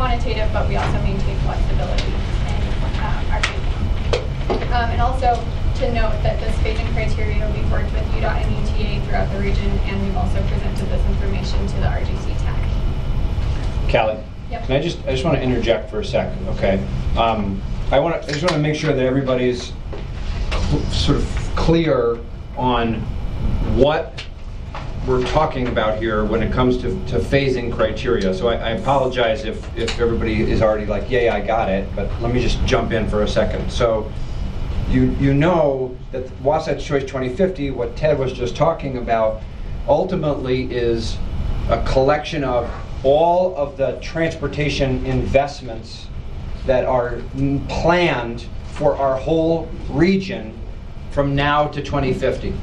quantitative, but we also maintain flexibility in um, our phasing. Um, and also to note that this phasing criteria, we've worked with U DOT and U T A throughout the region, and we've also presented this information to the R G C TAC. Callie, Yep. can I just, I just want to interject for a second, okay? Um, I want to, I just want to make sure that everybody's cl- sort of clear on what we're talking about here when it comes to, to phasing criteria. So I, I apologize if, if everybody is already like, yay, I got it, but let me just jump in for a second. So you, you know that Wasatch Choice twenty fifty, what Ted was just talking about, ultimately is a collection of all of the transportation investments that are planned for our whole region from now to twenty fifty.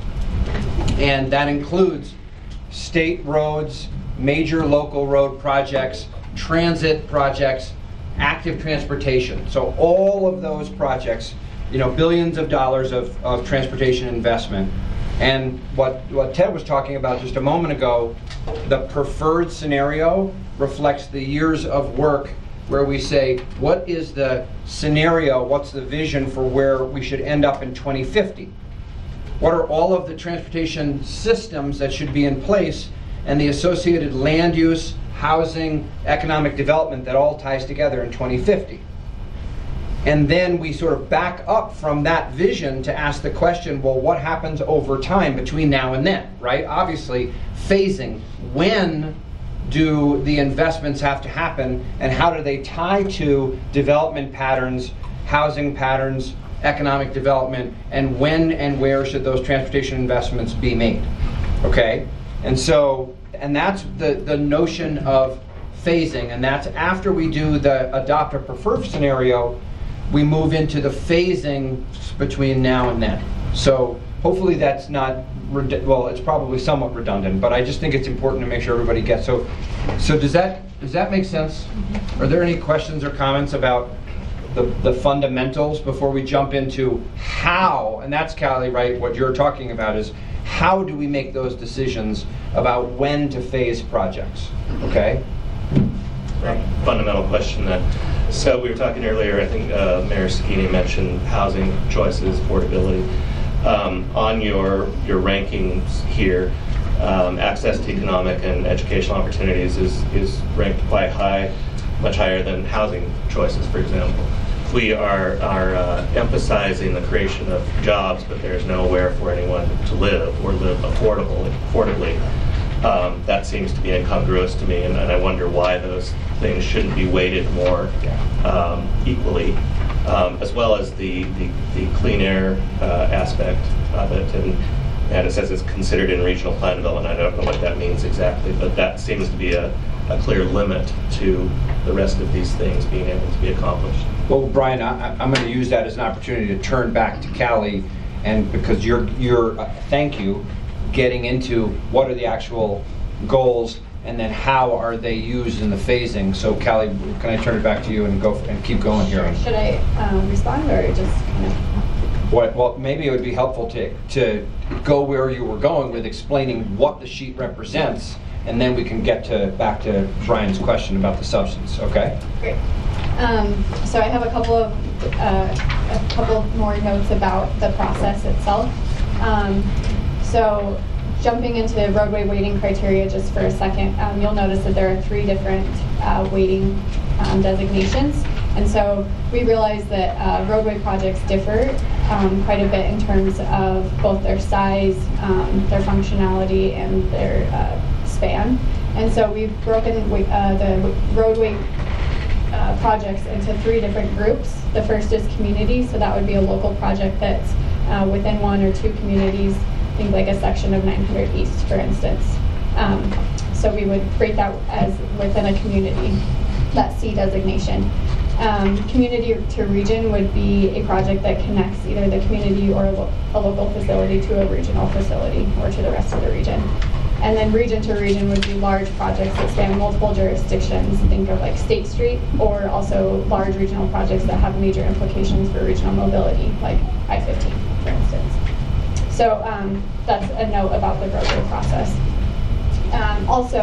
And that includes state roads, major local road projects, transit projects, active transportation. So all of those projects, you know, billions of dollars of, of transportation investment. And what, what Ted was talking about just a moment ago, the preferred scenario reflects the years of work where we say, what is the scenario, what's the vision for where we should end up in twenty fifty? What are all of the transportation systems that should be in place and the associated land use, housing, economic development that all ties together in twenty fifty? And then we sort of back up from that vision to ask the question, well, what happens over time between now and then, right? Obviously, phasing. When do the investments have to happen, and how do they tie to development patterns, housing patterns, economic development, and when and where should those transportation investments be made? Okay? And so, and that's the, the notion of phasing, and that's after we do the adopt a preferred scenario, we move into the phasing between now and then. So hopefully that's not, redu- well, it's probably somewhat redundant, but I just think it's important to make sure everybody gets. So, so does that does that make sense? Are there any questions or comments about the, the fundamentals before we jump into how, and that's, Callie, right, what you're talking about is how do we make those decisions about when to phase projects, okay? Fundamental question then. So we were talking earlier, I think uh, Mayor Sakini mentioned housing choices, affordability. Um, on your, your rankings here, um, access to economic and educational opportunities is, is ranked quite high, much higher than housing choices, for example. We are, are uh, emphasizing the creation of jobs, but there's nowhere for anyone to live or live affordably. affordably. Um, that seems to be incongruous to me, and, and I wonder why those things shouldn't be weighted more um, equally, um, as well as the, the, the clean air uh, aspect of it. And, and it says it's considered in regional plan development. I don't know what that means exactly, but that seems to be a, a clear limit to the rest of these things being able to be accomplished. Well, Brian, I, I'm going to use that as an opportunity to turn back to Callie, and because you're, you're uh, thank you, getting into what are the actual goals and then how are they used in the phasing. So Callie, can I turn it back to you and go and keep going here? Should I um, respond or just kind of? What, well, maybe it would be helpful to, to go where you were going with explaining what the sheet represents, and then we can get to back to Brian's question about the substance, okay? Great. Um, so I have a couple of uh, a couple more notes about the process itself. Um, So jumping into roadway weighting criteria just for a second, um, you'll notice that there are three different uh, weighting um, designations. And so we realize that uh, roadway projects differ um, quite a bit in terms of both their size, um, their functionality, and their uh, span. And so we've broken uh, the roadway uh, projects into three different groups. The first is community, so that would be a local project that's uh, within one or two communities. Think like a section of nine hundred East, for instance. Um, so we would break that as within a community, that C designation. Um, community to region would be a project that connects either the community or a, lo- a local facility to a regional facility or to the rest of the region. And then region to region would be large projects that span multiple jurisdictions. Think of like State Street, or also large regional projects that have major implications for regional mobility, like I fifteen, for instance. So um, that's a note about the roadway process. Um, also,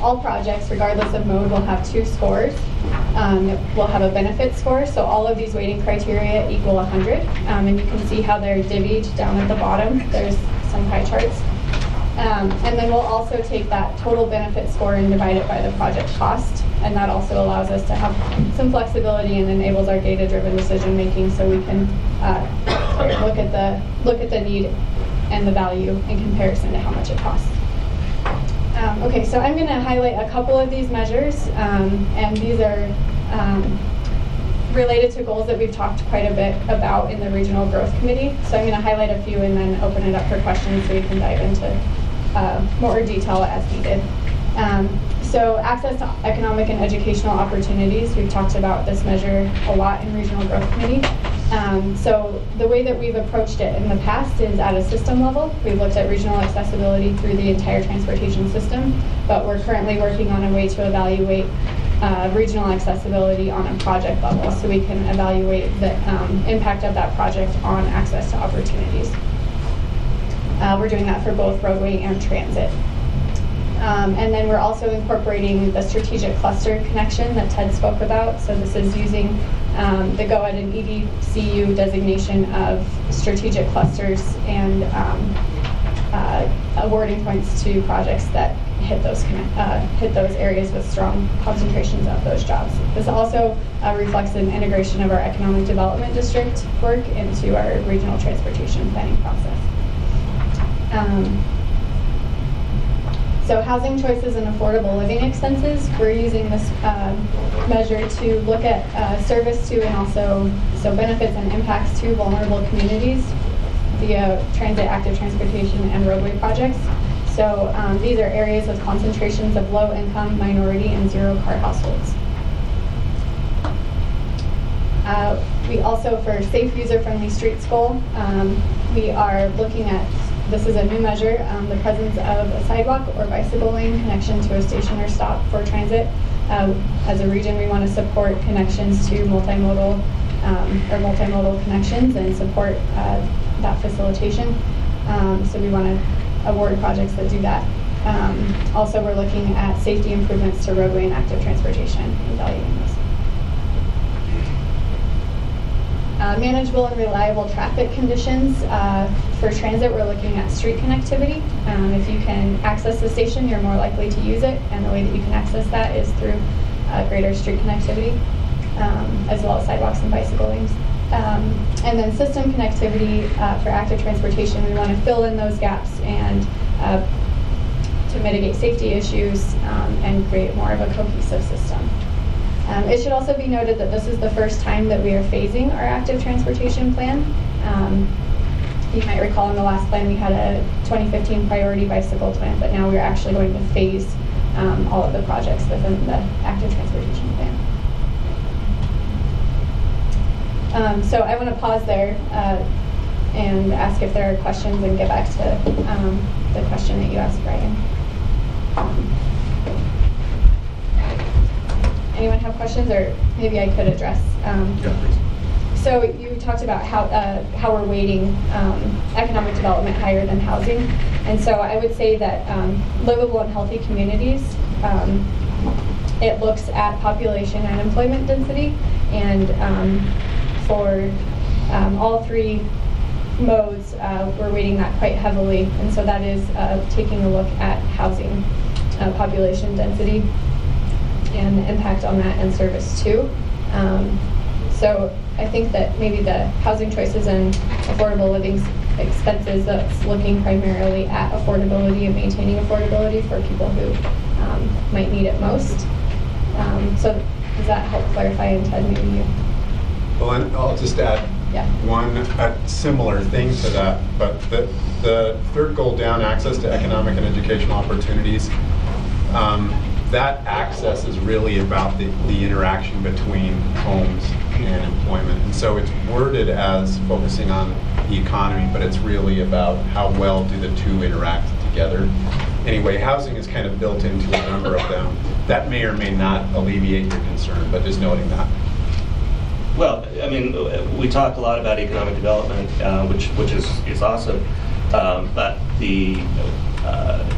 all projects, regardless of mode, will have two scores. Um, we'll have a benefit score, so all of these weighting criteria equal one hundred. Um, and you can see how they're divvied down at the bottom. There's some pie charts. Um, and then we'll also take that total benefit score and divide it by the project cost. And that also allows us to have some flexibility and enables our data-driven decision making, so we can uh, look at the look at the need and the value in comparison to how much it costs. Um, okay, so I'm going to highlight a couple of these measures, um, and these are um, related to goals that we've talked quite a bit about in the Regional Growth Committee. So I'm going to highlight a few and then open it up for questions so we can dive into uh, more detail as needed. Um, so access to economic and educational opportunities, we've talked about this measure a lot in Regional Growth Committee. Um, so the way that we've approached it in the past is at a system level. We've looked at regional accessibility through the entire transportation system, but we're currently working on a way to evaluate uh, regional accessibility on a project level, so we can evaluate the um, impact of that project on access to opportunities. Uh, we're doing that for both roadway and transit. Um, and then we're also incorporating the strategic cluster connection that Ted spoke about. So this is using um, the G O E D and E D C U designation of strategic clusters and um, uh, awarding points to projects that hit those connect, uh, hit those areas with strong concentrations of those jobs. This also uh, reflects an integration of our economic development district work into our regional transportation planning process. Um, So housing choices and affordable living expenses, we're using this uh, measure to look at uh, service to and also so benefits and impacts to vulnerable communities via transit, active transportation, and roadway projects. So um, these are areas with concentrations of low income, minority, and zero car households. Uh, we also, for safe user-friendly streets goal, um, we are looking at, this is a new measure, um, the presence of a sidewalk or bicycle lane connection to a station or stop for transit. Um, as a region, we want to support connections to multimodal um, or multimodal connections and support uh, that facilitation. Um, so we want to award projects that do that. Um, also, we're looking at safety improvements to roadway and active transportation, evaluating those. Uh, manageable and reliable traffic conditions. Uh, for transit, we're looking at street connectivity. Um, if you can access the station, you're more likely to use it, and the way that you can access that is through uh, greater street connectivity, um, as well as sidewalks and bicycle lanes. Um, and then system connectivity uh, for active transportation, we want to fill in those gaps and uh, to mitigate safety issues um, and create more of a cohesive system. Um, it should also be noted that this is the first time that we are phasing our active transportation plan. Um, you might recall in the last plan we had a twenty fifteen priority bicycle plan, but now we're actually going to phase um, all of the projects within the active transportation plan. Um, so I want to pause there uh, and ask if there are questions and get back to um, the question that you asked, Brian. Um, Anyone have questions, or maybe I could address? Um, yeah, please. So you talked about how uh, how we're weighting um, economic development higher than housing, and so I would say that um, livable and healthy communities, um, it looks at population and employment density, and um, for um, all three modes, uh, we're weighting that quite heavily, and so that is uh, taking a look at housing uh, population density and the impact on that and service too. Um, so I think that maybe the housing choices and affordable living expenses, that's looking primarily at affordability and maintaining affordability for people who um, might need it most. Um, so does that help clarify? And Ted, maybe you? Well, and I'll just add yeah. one a similar thing to that, but the, the third goal down, access to economic and educational opportunities, um, that access is really about the, the interaction between homes and employment. And so it's worded as focusing on the economy, but it's really about how well do the two interact together. Anyway, housing is kind of built into a number of them. That may or may not alleviate your concern, but just noting that. Well, I mean, we talk a lot about economic development, uh, which which is, is awesome, um, but the uh,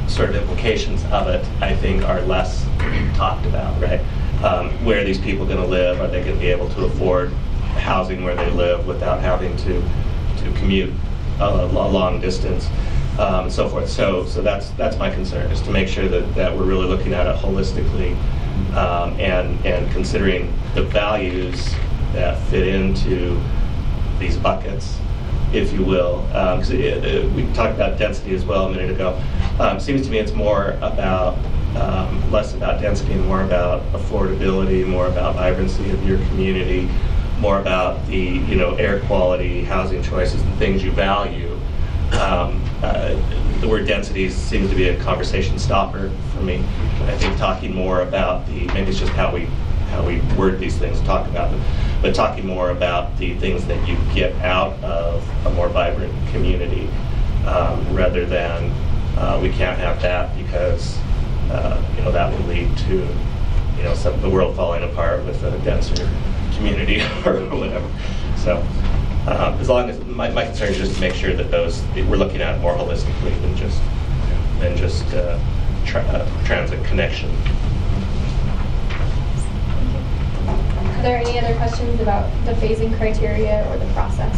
sort of implications of it, I think, are less talked about, right? Um, where are these people going to live? Are they going to be able to afford housing where they live without having to to commute a, a long distance, um, so forth. So, so that's that's my concern, is to make sure that, that we're really looking at it holistically, um, and and considering the values that fit into these buckets, if you will. Because um, we talked about density as well a minute ago. Um, seems to me it's more about um, less about density and more about affordability, more about vibrancy of your community, more about the you know air quality, housing choices, and things you value. Um, uh, the word density seems to be a conversation stopper for me. I think talking more about the, maybe it's just how we how we word these things, talk about them, but talking more about the things that you get out of a more vibrant community, um, rather than uh, we can't have that because uh, you know that will lead to you know some the world falling apart with a denser community or whatever. So uh, as long as my, my concern is just to make sure that those we're looking at more holistically than just than just uh, tra- uh, transit connection. Are there any other questions about the phasing criteria or the process?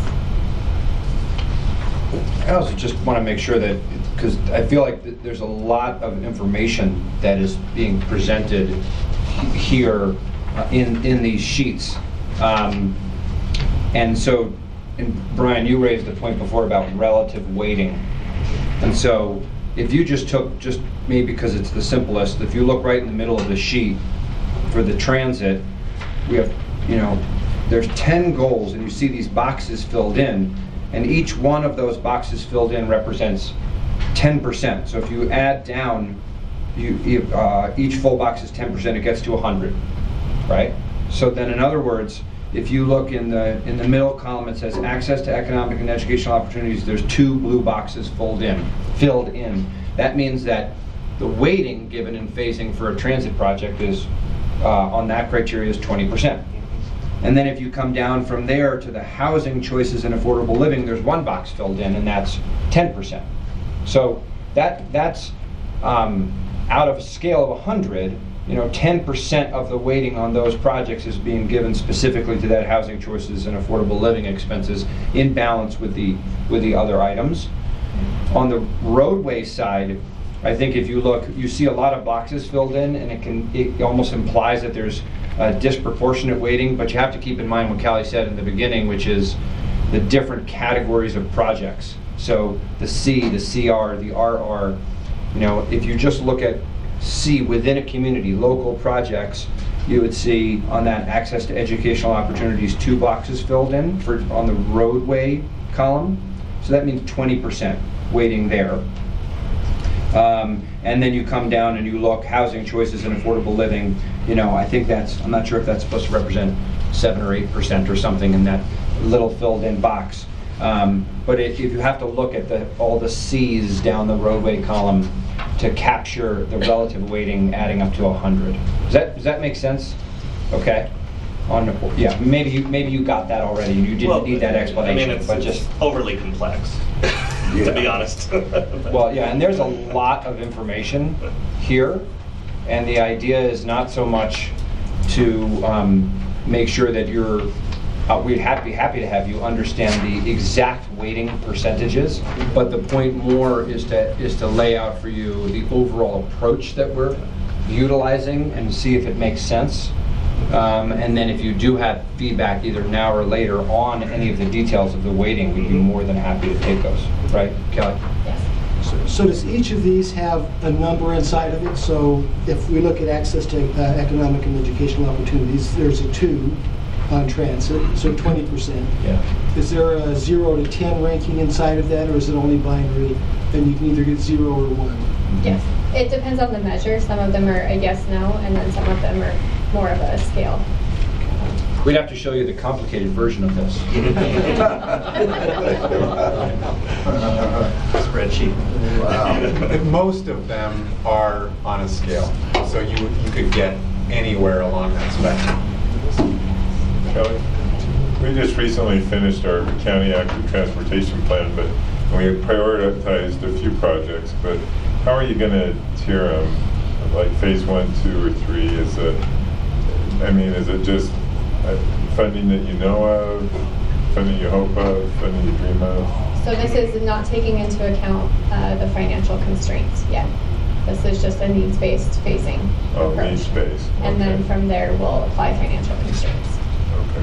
I also just want to make sure that, because I feel like th- there's a lot of information that is being presented he- here uh, in in these sheets. Um, and so, and Brian, you raised the point before about relative weighting. And so, if you just took, just maybe because it's the simplest, if you look right in the middle of the sheet for the transit, we have, you know, there's ten goals, and you see these boxes filled in, and each one of those boxes filled in represents ten percent. So if you add down, you, you uh, each full box is ten percent, it gets to one hundred, right? So then, in other words, if you look in the in the middle column, it says access to economic and educational opportunities. There's two blue boxes filled in. Filled in. That means that the weighting given in phasing for a transit project is uh, on that criteria is twenty percent. And then if you come down from there to the housing choices and affordable living, there's one box filled in, and that's ten percent. So that that's um, out of a scale of one hundred. You know, ten percent of the weighting on those projects is being given specifically to that housing choices and affordable living expenses, in balance with the with the other items. On the roadway side, I think if you look, you see a lot of boxes filled in, and it can it almost implies that there's a disproportionate weighting. But you have to keep in mind what Callie said in the beginning, which is the different categories of projects. So the C, the C R, the R R. You know, if you just look at C within a community, local projects, you would see on that access to educational opportunities, two boxes filled in for on the roadway column. So that means twenty percent weighting there. Um, and then you come down and you look housing choices and affordable living. You know, I think that's, I'm not sure if that's supposed to represent seven or eight percent or something in that little filled in box. Um, but if, if you have to look at the all the C's down the roadway column to capture the relative weighting adding up to one hundred. Does that does that make sense? Okay. On yeah, maybe you maybe you got that already. You didn't well, need that explanation, I mean, it's, but it's just overly complex, to be honest. Well, yeah, and there's a lot of information here, and the idea is not so much to um, make sure that you're. Uh, we'd have, be happy to have you understand the exact weighting percentages, but the point more is to is to lay out for you the overall approach that we're utilizing and see if it makes sense. Um, and then if you do have feedback either now or later on any of the details of the weighting, we'd be more than happy to take those. Right, Kelly? Yes. So, so does each of these have a number inside of it? So if we look at access to uh, economic and educational opportunities, there's a two on transit, so twenty percent. Yeah. Is there a zero to ten ranking inside of that, or is it only binary and you can either get zero or one? Yes. It depends on the measure. Some of them are a yes, no, and then some of them are more of a scale. We'd have to show you the complicated version of this. Spreadsheet. Wow. Most of them are on a scale, so you you could get anywhere along that spectrum. Kelly, we just recently finished our county active transportation plan, but we prioritized a few projects, but how are you going to tier them? Like phase one, two, or three? Is it, I mean, is it just uh, funding that you know of, funding you hope of, funding you dream of? So this is not taking into account uh, the financial constraints yet. This is just a needs-based phasing Oh, approach. needs-based. And then Okay. from there, we'll apply financial constraints. Okay.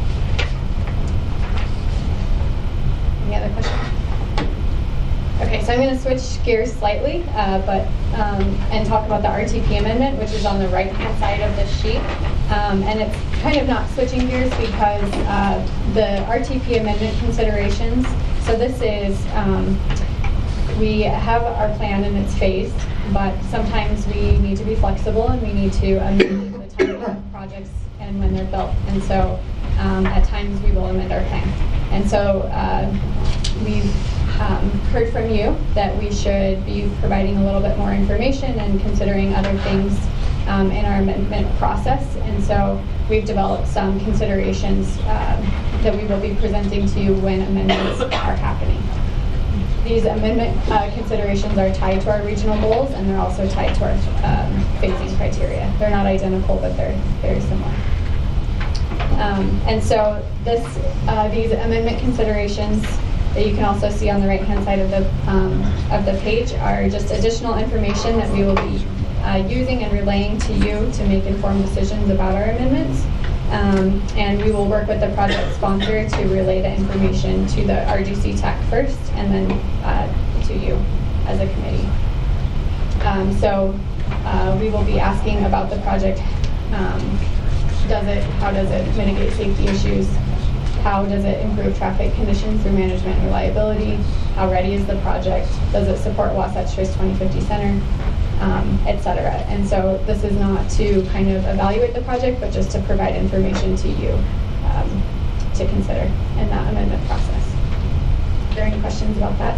Any other questions? Okay, so I'm going to switch gears slightly, uh, but um, and talk about the R T P amendment, which is on the right-hand side of this sheet. Um, and it's kind of not switching gears because uh, the R T P amendment considerations. So this is um, we have our plan and it's phased, but sometimes we need to be flexible and we need to amend the timing of projects and when they're built. And so um, at times we will amend our plan. And so uh, we've um, heard from you that we should be providing a little bit more information and considering other things um, in our amendment process. And so we've developed some considerations uh, that we will be presenting to you when amendments are happening. These amendment uh, considerations are tied to our regional goals, and they're also tied to our um, phasing criteria. They're not identical, but they're very similar. Um, and so this, uh, these amendment considerations that you can also see on the right-hand side of the um, of the page are just additional information that we will be uh, using and relaying to you to make informed decisions about our amendments. Um, and we will work with the project sponsor to relay the information to the R G C TAC first, and then uh, to you as a committee. Um, so uh, we will be asking about the project. Um, does it? How does it mitigate safety issues? How does it improve traffic conditions through management and reliability? How ready is the project? Does it support Wasatch Choice twenty fifty Center? Um, et cetera. And so this is not to kind of evaluate the project, but just to provide information to you um, to consider in that amendment process. Are there any questions about that?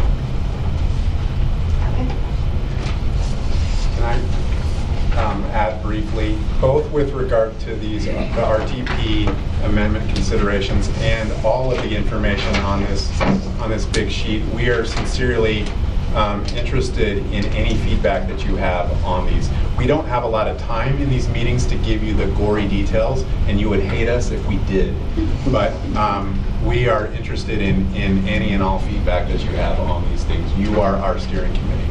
Okay. Can I um, add briefly, both with regard to these, uh, the R T P amendment considerations and all of the information on this, on this big sheet, we are sincerely Um, interested in any feedback that you have on these. We don't have a lot of time in these meetings to give you the gory details, and you would hate us if we did. But um, we are interested in, in any and all feedback that you have on these things. You are our steering committee.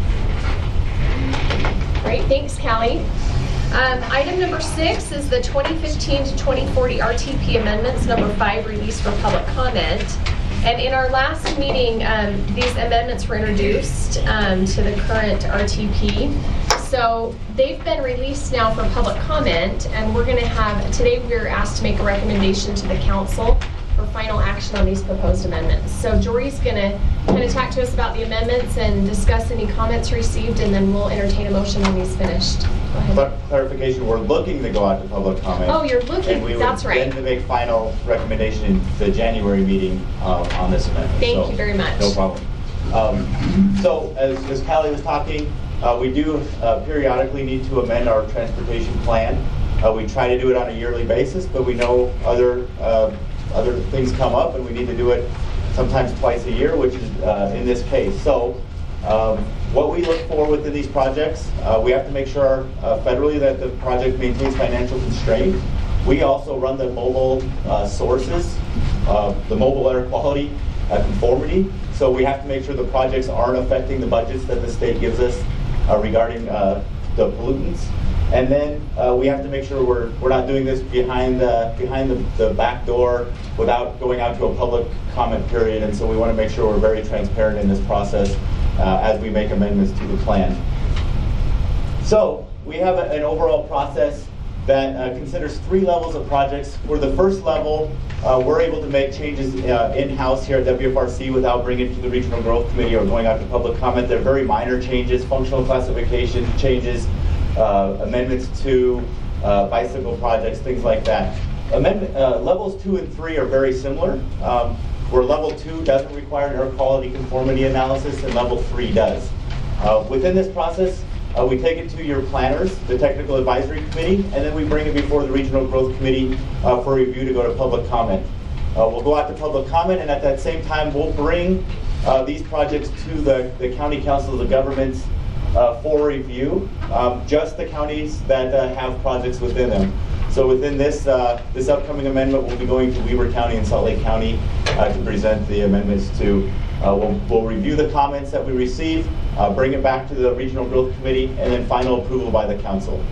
Great, thanks, Callie. Um, item number six is the twenty fifteen to twenty forty R T P amendments, number five, released for public comment. And in our last meeting, um, these amendments were introduced um, to the current R T P. So they've been released now for public comment, and we're going to have, today we're asked to make a recommendation to the council for final action on these proposed amendments. So Jory's going to kind of talk to us about the amendments and discuss any comments received, and then we'll entertain a motion when he's finished. Go ahead. Clar- Clarification, we're looking to go out to public comment. Oh, you're looking, and we would that's right. Then to make final recommendation in the January meeting uh, on this amendment. Thank So, you very much. No problem. Um, so as, as Callie was talking, uh, we do uh, periodically need to amend our transportation plan. Uh, we try to do it on a yearly basis, but we know other uh, other things come up, and we need to do it sometimes twice a year, which is uh, in this case. So um, what we look for within these projects, uh, we have to make sure uh, federally that the project maintains financial constraint. We also run the mobile uh, sources, uh, the mobile air quality uh, conformity. So we have to make sure the projects aren't affecting the budgets that the state gives us uh, regarding uh, the pollutants. And then uh, we have to make sure we're we're not doing this behind the behind the, the back door without going out to a public comment period. And so we want to make sure we're very transparent in this process uh, as we make amendments to the plan. So we have a, an overall process that uh, considers three levels of projects. For the first level, uh, we're able to make changes uh, in-house here at W F R C without bringing it to the Regional Growth Committee or going out to public comment. They're very minor changes, functional classification changes, uh, amendments to uh, bicycle projects, things like that. Amendment, uh, levels two and three are very similar. Um, where level two doesn't require an air quality conformity analysis and level three does. Uh, within this process, Uh, we take it to your planners, the Technical Advisory Committee, and then we bring it before the Regional Growth Committee uh, for review to go to public comment. Uh, we'll go out to public comment, and at that same time, we'll bring uh, these projects to the, the county councils of governments uh, for review, um, just the counties that uh, have projects within them. So within this uh, this upcoming amendment, we'll be going to Weber County and Salt Lake County uh, to present the amendments to. Uh, we'll, we'll review the comments that we receive, uh, bring it back to the Regional Growth Committee, and then final approval by the council.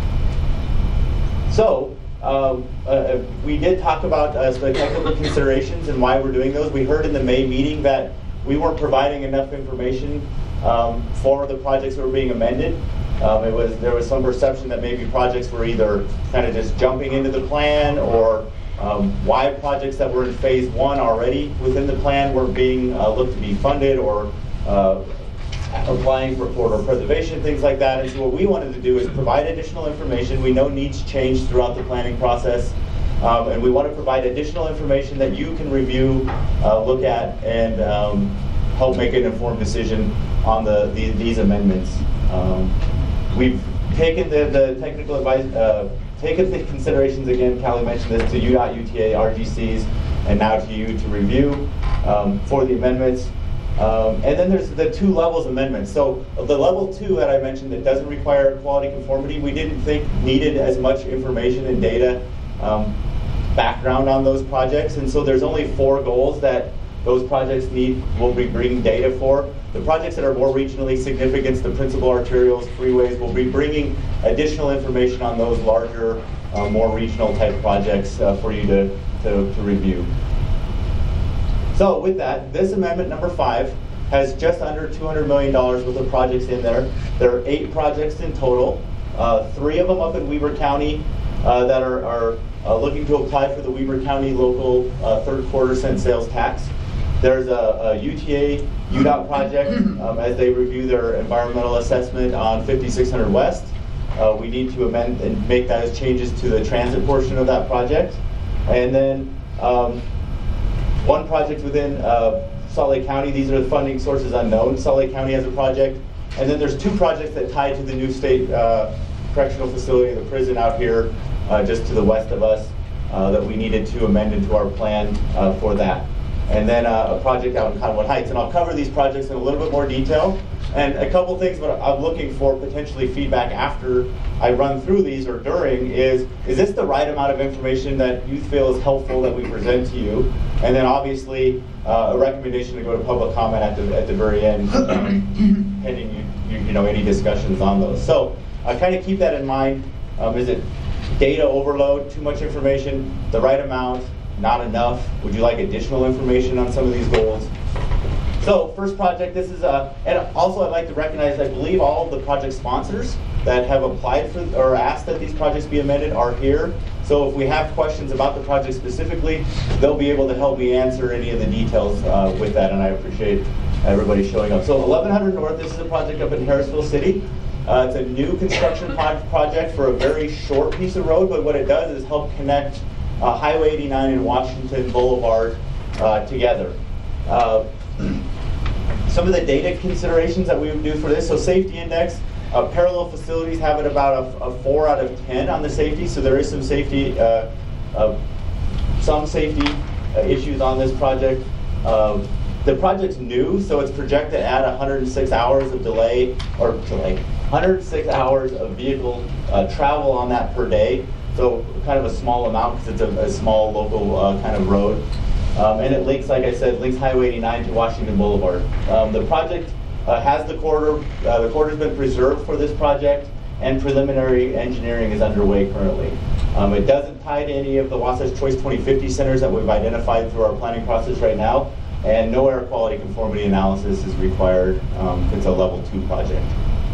So uh, uh, we did talk about uh, the technical considerations and why we're doing those. We heard in the May meeting that we weren't providing enough information um, for the projects that were being amended. Um, it was there was some perception that maybe projects were either kind of just jumping into the plan, or um, why projects that were in phase one already within the plan were being uh, looked to be funded, or uh, applying for corridor preservation, things like that. And so what we wanted to do is provide additional information. We know needs change throughout the planning process, um, and we want to provide additional information that you can review, uh, look at, and um, help make an informed decision on the, the these amendments. Um, We've taken the, the technical advice, uh, taken the considerations, again, Callie mentioned this, to U DOT, U T A, R G Cs, and now to you to review um, for the amendments. Um, and then there's the two levels amendments. So the level two that I mentioned that doesn't require quality conformity, we didn't think needed as much information and data um, background on those projects. And so there's only four goals that those projects need, will be bringing data for. The projects that are more regionally significant, the principal arterials, freeways, will be bringing additional information on those larger, uh, more regional type projects uh, for you to, to, to review. So with that, this amendment number five has just under two hundred million dollars worth of projects in there. There are eight projects in total, uh, three of them up in Weber County uh, that are, are uh, looking to apply for the Weber County local uh, third quarter cent sales tax. There's a, a U T A U DOT project um, as they review their environmental assessment on fifty-six hundred West. Uh, we need to amend and make those changes to the transit portion of that project. And then um, one project within uh, Salt Lake County, these are the funding sources unknown. Salt Lake County has a project. And then there's two projects that tie to the new state uh, correctional facility, the prison out here uh, just to the west of us uh, that we needed to amend into our plan uh, for that. And then uh, a project out in Cottonwood Heights. And I'll cover these projects in a little bit more detail. And a couple things that I'm looking for potentially feedback after I run through these or during is, is this the right amount of information that you feel is helpful that we present to you? And then obviously uh, a recommendation to go to public comment at the, at the very end, um, pending you, you, you know, any discussions on those. So I uh, kind of keep that in mind. Um, is it data overload, too much information, the right amount? Not enough? Would you like additional information on some of these goals? So first project, this is a, and also I'd like to recognize, I believe all of the project sponsors that have applied for or asked that these projects be amended are here. So if we have questions about the project specifically, they'll be able to help me answer any of the details uh, with that, and I appreciate everybody showing up. So eleven hundred North, this is a project up in Harrisville City. Uh, it's a new construction pro- project for a very short piece of road, but what it does is help connect Uh, Highway eighty-nine and Washington Boulevard uh, together. Uh, some of the data considerations that we would do for this, so safety index, uh, parallel facilities have it about a, a four out of ten on the safety, so there is some safety, uh, uh, some safety uh, issues on this project. Uh, the project's new, so it's projected at one hundred six hours of delay, or delay, one hundred six hours of vehicle uh, travel on that per day. So kind of a small amount because it's a, a small local uh, kind of road. Um, and it links, like I said, links Highway eighty-nine to Washington Boulevard. Um, the project uh, has the corridor, uh, the corridor's been preserved for this project, and preliminary engineering is underway currently. Um, it doesn't tie to any of the Wasatch Choice twenty fifty centers that we've identified through our planning process right now, and no air quality conformity analysis is required. Um, it's a level two project.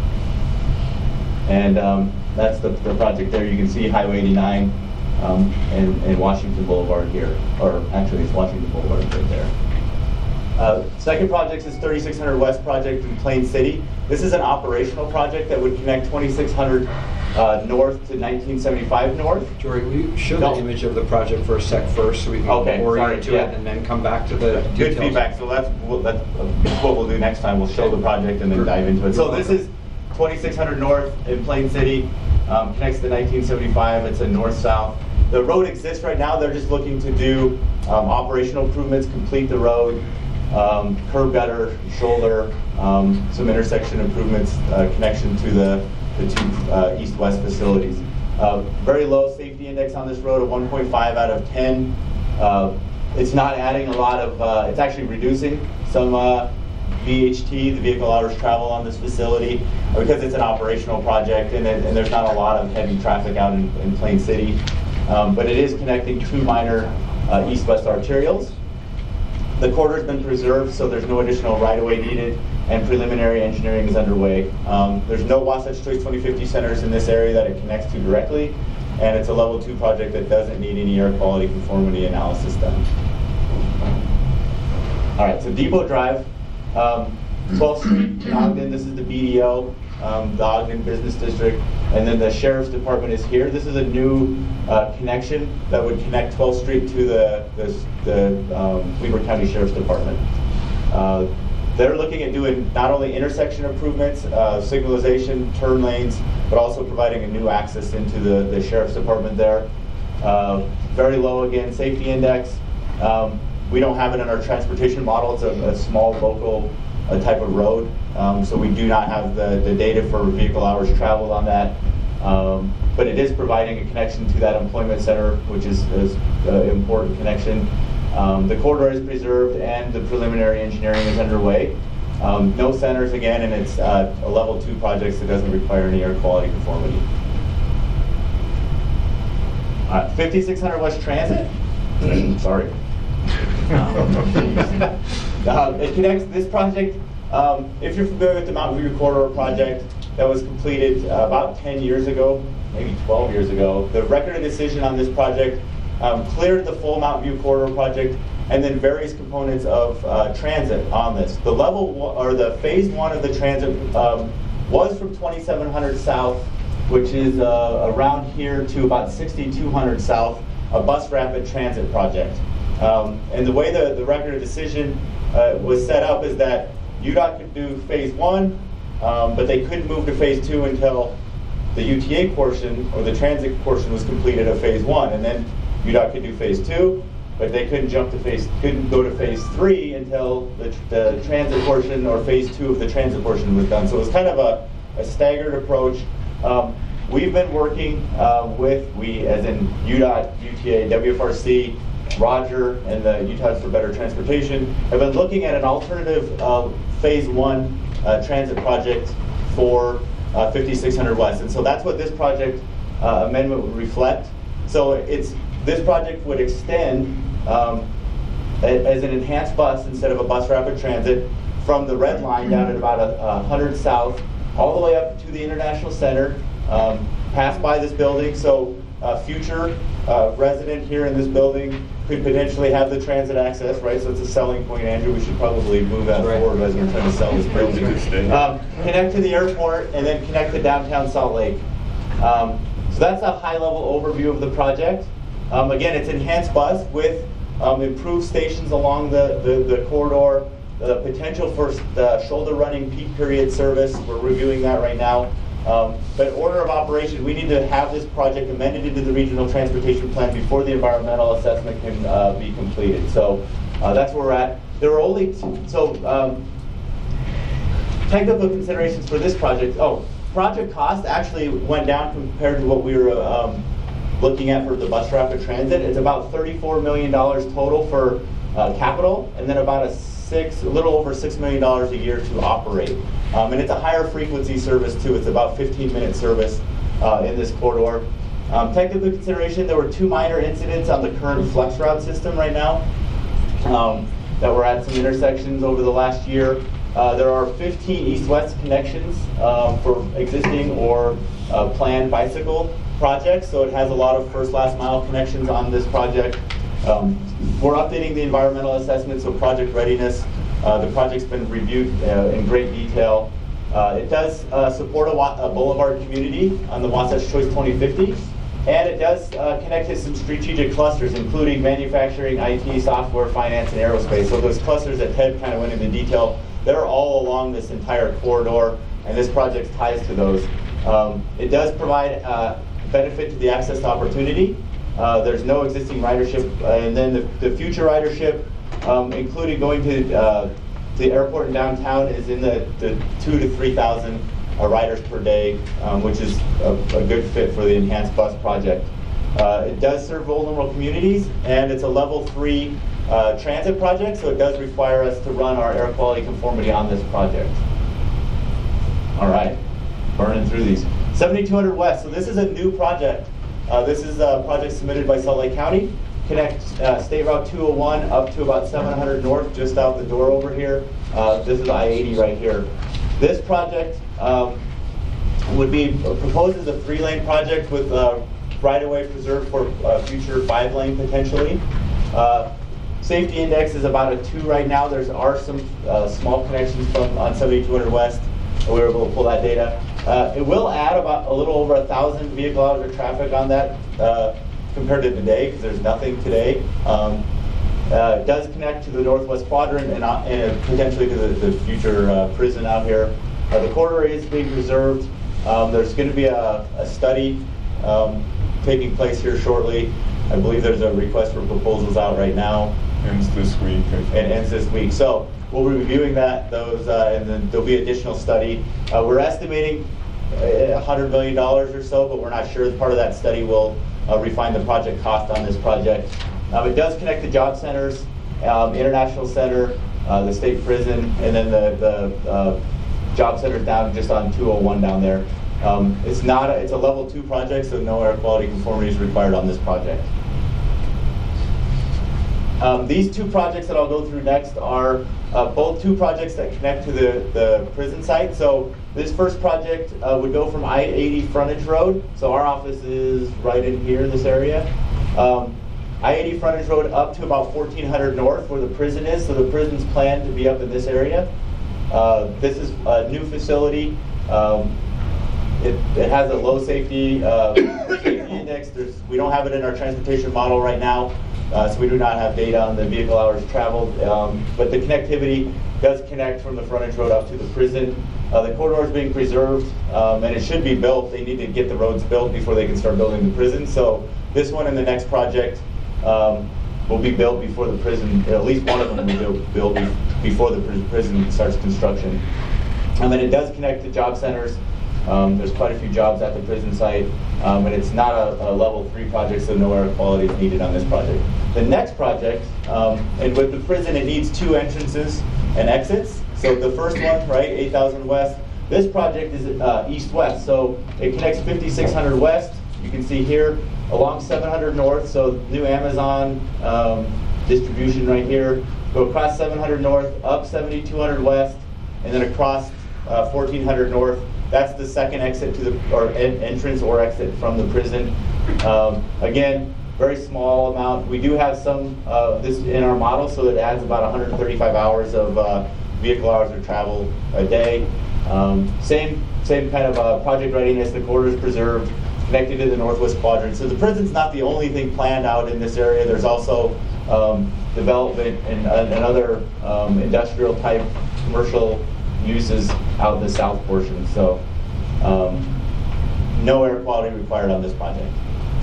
And um, that's the, the project there. You can see Highway eighty-nine um, and, and Washington Boulevard here. Or actually, it's Washington Boulevard right there. Uh, second project is thirty-six hundred West project in Plain City. This is an operational project that would connect twenty-six hundred uh, North to nineteen seventy-five North. Jory, will you show no. the image of the project for a sec first so we can okay, orient sorry, to yeah. it and then come back to the Good details? feedback. So that's, we'll, that's what we'll do next time. We'll show the project and then dive into it. So this is twenty-six hundred North in Plain City, um, connects to nineteen seventy-five. It's a north-south. The road exists right now. They're just looking to do um, operational improvements, complete the road, um, curb gutter, shoulder, um, some intersection improvements, uh, connection to the, the two uh, east-west facilities. Uh, very low safety index on this road of one point five out of ten. Uh, it's not adding a lot of, uh, it's actually reducing some uh, V H T, the vehicle hours travel on this facility, because it's an operational project and, it, and there's not a lot of heavy traffic out in, in Plain City. Um, but it is connecting two minor uh, east-west arterials. The corridor's been preserved, so there's no additional right-of-way needed, and preliminary engineering is underway. Um, there's no Wasatch Choice twenty fifty centers in this area that it connects to directly, and it's a level two project that doesn't need any air quality conformity analysis done. All right, so Depot Drive, um, twelfth Street in Ogden. This is the B D O, um, the Ogden Business District, and then the Sheriff's Department is here. This is a new uh, connection that would connect twelfth Street to the, the, the um, Weber County Sheriff's Department. Uh, they're looking at doing not only intersection improvements, uh, signalization, turn lanes, but also providing a new access into the, the Sheriff's Department there. Uh, very low, again, safety index. Um, we don't have it in our transportation model. It's a, a small local uh, type of road, um, so we do not have the, the data for vehicle hours traveled on that. Um, but it is providing a connection to that employment center, which is an important connection. Um, the corridor is preserved and the preliminary engineering is underway. Um, no centers again, and it's uh, a level two project, so it doesn't require any air quality conformity. All right, fifty-six hundred West Transit. Sorry. uh, it connects this project. Um, if you're familiar with the Mountain View Corridor project that was completed uh, about ten years ago, maybe twelve years ago, the record of decision on this project um, cleared the full Mountain View Corridor project and then various components of uh, transit on this. The level one, or the phase one of the transit um, was from twenty-seven hundred south, which is uh, around here, to about sixty-two hundred south, a bus rapid transit project. Um, and the way the, the record of decision uh, was set up is that U D O T could do phase one, um, but they couldn't move to phase two until the U T A portion or the transit portion was completed of phase one. And then U D O T could do phase two, but they couldn't jump to phase, couldn't go to phase three until the, the transit portion or phase two of the transit portion was done. So it was kind of a, a staggered approach. Um, we've been working uh, with, we as in U D O T, U T A, W F R C, Roger, and the Utahs for Better Transportation have been looking at an alternative uh, phase one uh, transit project for uh, fifty-six hundred West. And so that's what this project uh, amendment would reflect. So it's, this project would extend um, a, as an enhanced bus instead of a bus rapid transit from the red line down at about a, a one hundred south all the way up to the International Center, um, pass by this building. So a future uh, resident here in this building could potentially have the transit access, right? So it's a selling point, Andrew. We should probably move that right forward as we're trying to sell this building. Um, connect to the airport and then connect to downtown Salt Lake. Um, so that's a high-level overview of the project. Um, again, it's enhanced bus with um, improved stations along the, the, the corridor, the potential for the shoulder running peak period service. We're reviewing that right now. Um, but order of operation, we need to have this project amended into the regional transportation plan before the environmental assessment can uh, be completed. So uh, that's where we're at. There were only, two, so um, technical considerations for this project. Oh, project cost actually went down compared to what we were um, looking at for the bus rapid transit. It's about thirty-four million dollars total for uh, capital, and then about a six, a little over six million dollars a year to operate. Um, and it's a higher frequency service too. It's about fifteen minute service uh, in this corridor. Um, technical consideration, there were two minor incidents on the current flex route system right now um, that were at some intersections over the last year. Uh, there are fifteen east-west connections um, for existing or uh, planned bicycle projects, so it has a lot of first last mile connections on this project. Um, we're updating the environmental assessment, so project readiness. Uh, the project's been reviewed uh, in great detail. Uh, it does uh, support a, a boulevard community on the Wasatch Choice twenty fifty, and it does uh, connect to some strategic clusters, including manufacturing, I T, software, finance, and aerospace. So those clusters that Ted kind of went into detail, they're all along this entire corridor, and this project ties to those. Um, it does provide uh, benefit to the access to opportunity. Uh, there's no existing ridership, uh, and then the, the future ridership um, including going to uh, the airport in downtown, is in the, the two to three thousand uh, riders per day, um, which is a, a good fit for the enhanced bus project. Uh, it does serve vulnerable communities, and it's a level three uh, transit project, so it does require us to run our air quality conformity on this project. All right, burning through these. seventy-two hundred West, so this is a new project. Uh, this is a project submitted by Salt Lake County. Connect uh, State Route two oh one up to about seven hundred North, just out the door over here. Uh, this is I eighty right here. This project um, would be proposed as a three-lane project with uh, right-of-way preserved for uh, future five-lane potentially. Uh, safety index is about a two right now. There are some uh, small connections from on seventy-two hundred West. We were able to pull that data. Uh, it will add about a little over a thousand vehicle hours of traffic on that uh, compared to today, because there's nothing today. Um, uh, it does connect to the northwest quadrant and, uh, and potentially to the, the future uh, prison out here. Uh, the corridor is being preserved. Um, there's going to be a, a study um, taking place here shortly. I believe there's a request for proposals out right now. Ends this week. I think. It ends this week. So we'll be reviewing that, those, uh, and then there'll be additional study. Uh, we're estimating one hundred million dollars or so, but we're not sure. Part of that study will uh, refine the project cost on this project. Um, it does connect the job centers, um, International Center, uh, the state prison, and then the, the uh, job centers down just on two oh one down there. Um, it's not a, it's a level two project, so no air quality conformity is required on this project. Um, these two projects that I'll go through next are uh, both two projects that connect to the, the prison site. So this first project uh, would go from I eighty Frontage Road. So our office is right in here in this area. Um, I eighty Frontage Road up to about fourteen hundred North where the prison is. So the prison's planned to be up in this area. Uh, this is a new facility. Um, it, it has a low safety, uh, safety index. There's, we don't have it in our transportation model right now. Uh, so we do not have data on the vehicle hours traveled, um, but the connectivity does connect from the frontage road up to the prison. Uh, the corridor is being preserved, um, and it should be built. They need to get the roads built before they can start building the prison. So this one and the next project um, will be built before the prison, at least one of them will be built before the prison starts construction. And then it does connect to job centers. Um, there's quite a few jobs at the prison site, um, and it's not a, a level three project, so no air quality is needed on this project. The next project, um, and with the prison, it needs two entrances and exits. So the first one, right, eight thousand West. This project is uh, east-west, so it connects fifty-six hundred West. You can see here along seven hundred North. So new Amazon um, distribution right here. Go across seven hundred North, up seventy-two hundred West, and then across uh, fourteen hundred North. That's the second exit to the, or en entrance or exit from the prison. Um, again, very small amount. We do have some uh, this in our model, so that it adds about one hundred thirty-five hours of uh, vehicle hours of travel a day. Um, same same kind of uh, project readiness. The corridor is preserved, connected to the northwest quadrant. So the prison's not the only thing planned out in this area. There's also um, development and, uh, and other um, industrial type commercial uses out in the south portion. So um, no air quality required on this project.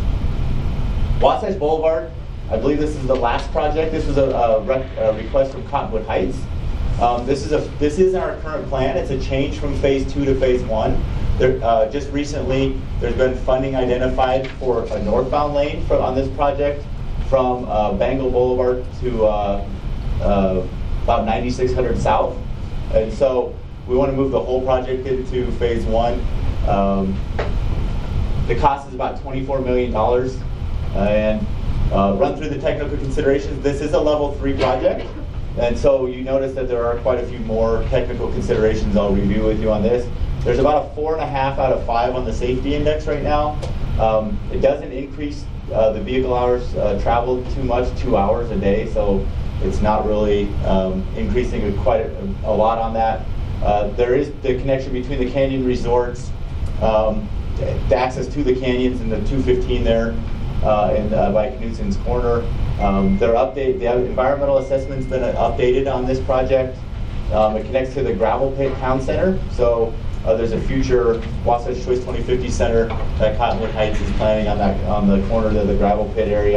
Wasatch Boulevard, I believe this is the last project. This was a, a, rec a request from Cottonwood Heights. Um, this is a this is our current plan. It's a change from phase two to phase one. There, uh, just recently, there's been funding identified for a northbound lane for, on this project from uh, Bengal Boulevard to uh, uh, about ninety-six hundred South. And so we want to move the whole project into phase one. Um, the cost is about twenty-four million dollars. Uh, and uh, run through the technical considerations. This is a level three project. And so you notice that there are quite a few more technical considerations I'll review with you on this. There's about a four and a half out of five on the safety index right now. Um, it doesn't increase uh, the vehicle hours uh, traveled too much, two hours a day. So it's not really um, increasing quite a, a lot on that. Uh, there is the connection between the canyon resorts, um, the access to the canyons and the two fifteen there uh, and uh, by Knutson's Corner. Um, their update, the environmental assessment's been updated on this project. Um, it connects to the gravel pit town center. So uh, there's a future Wasatch Choice twenty fifty center that Cottonwood Heights is planning on that on the corner of the gravel pit area.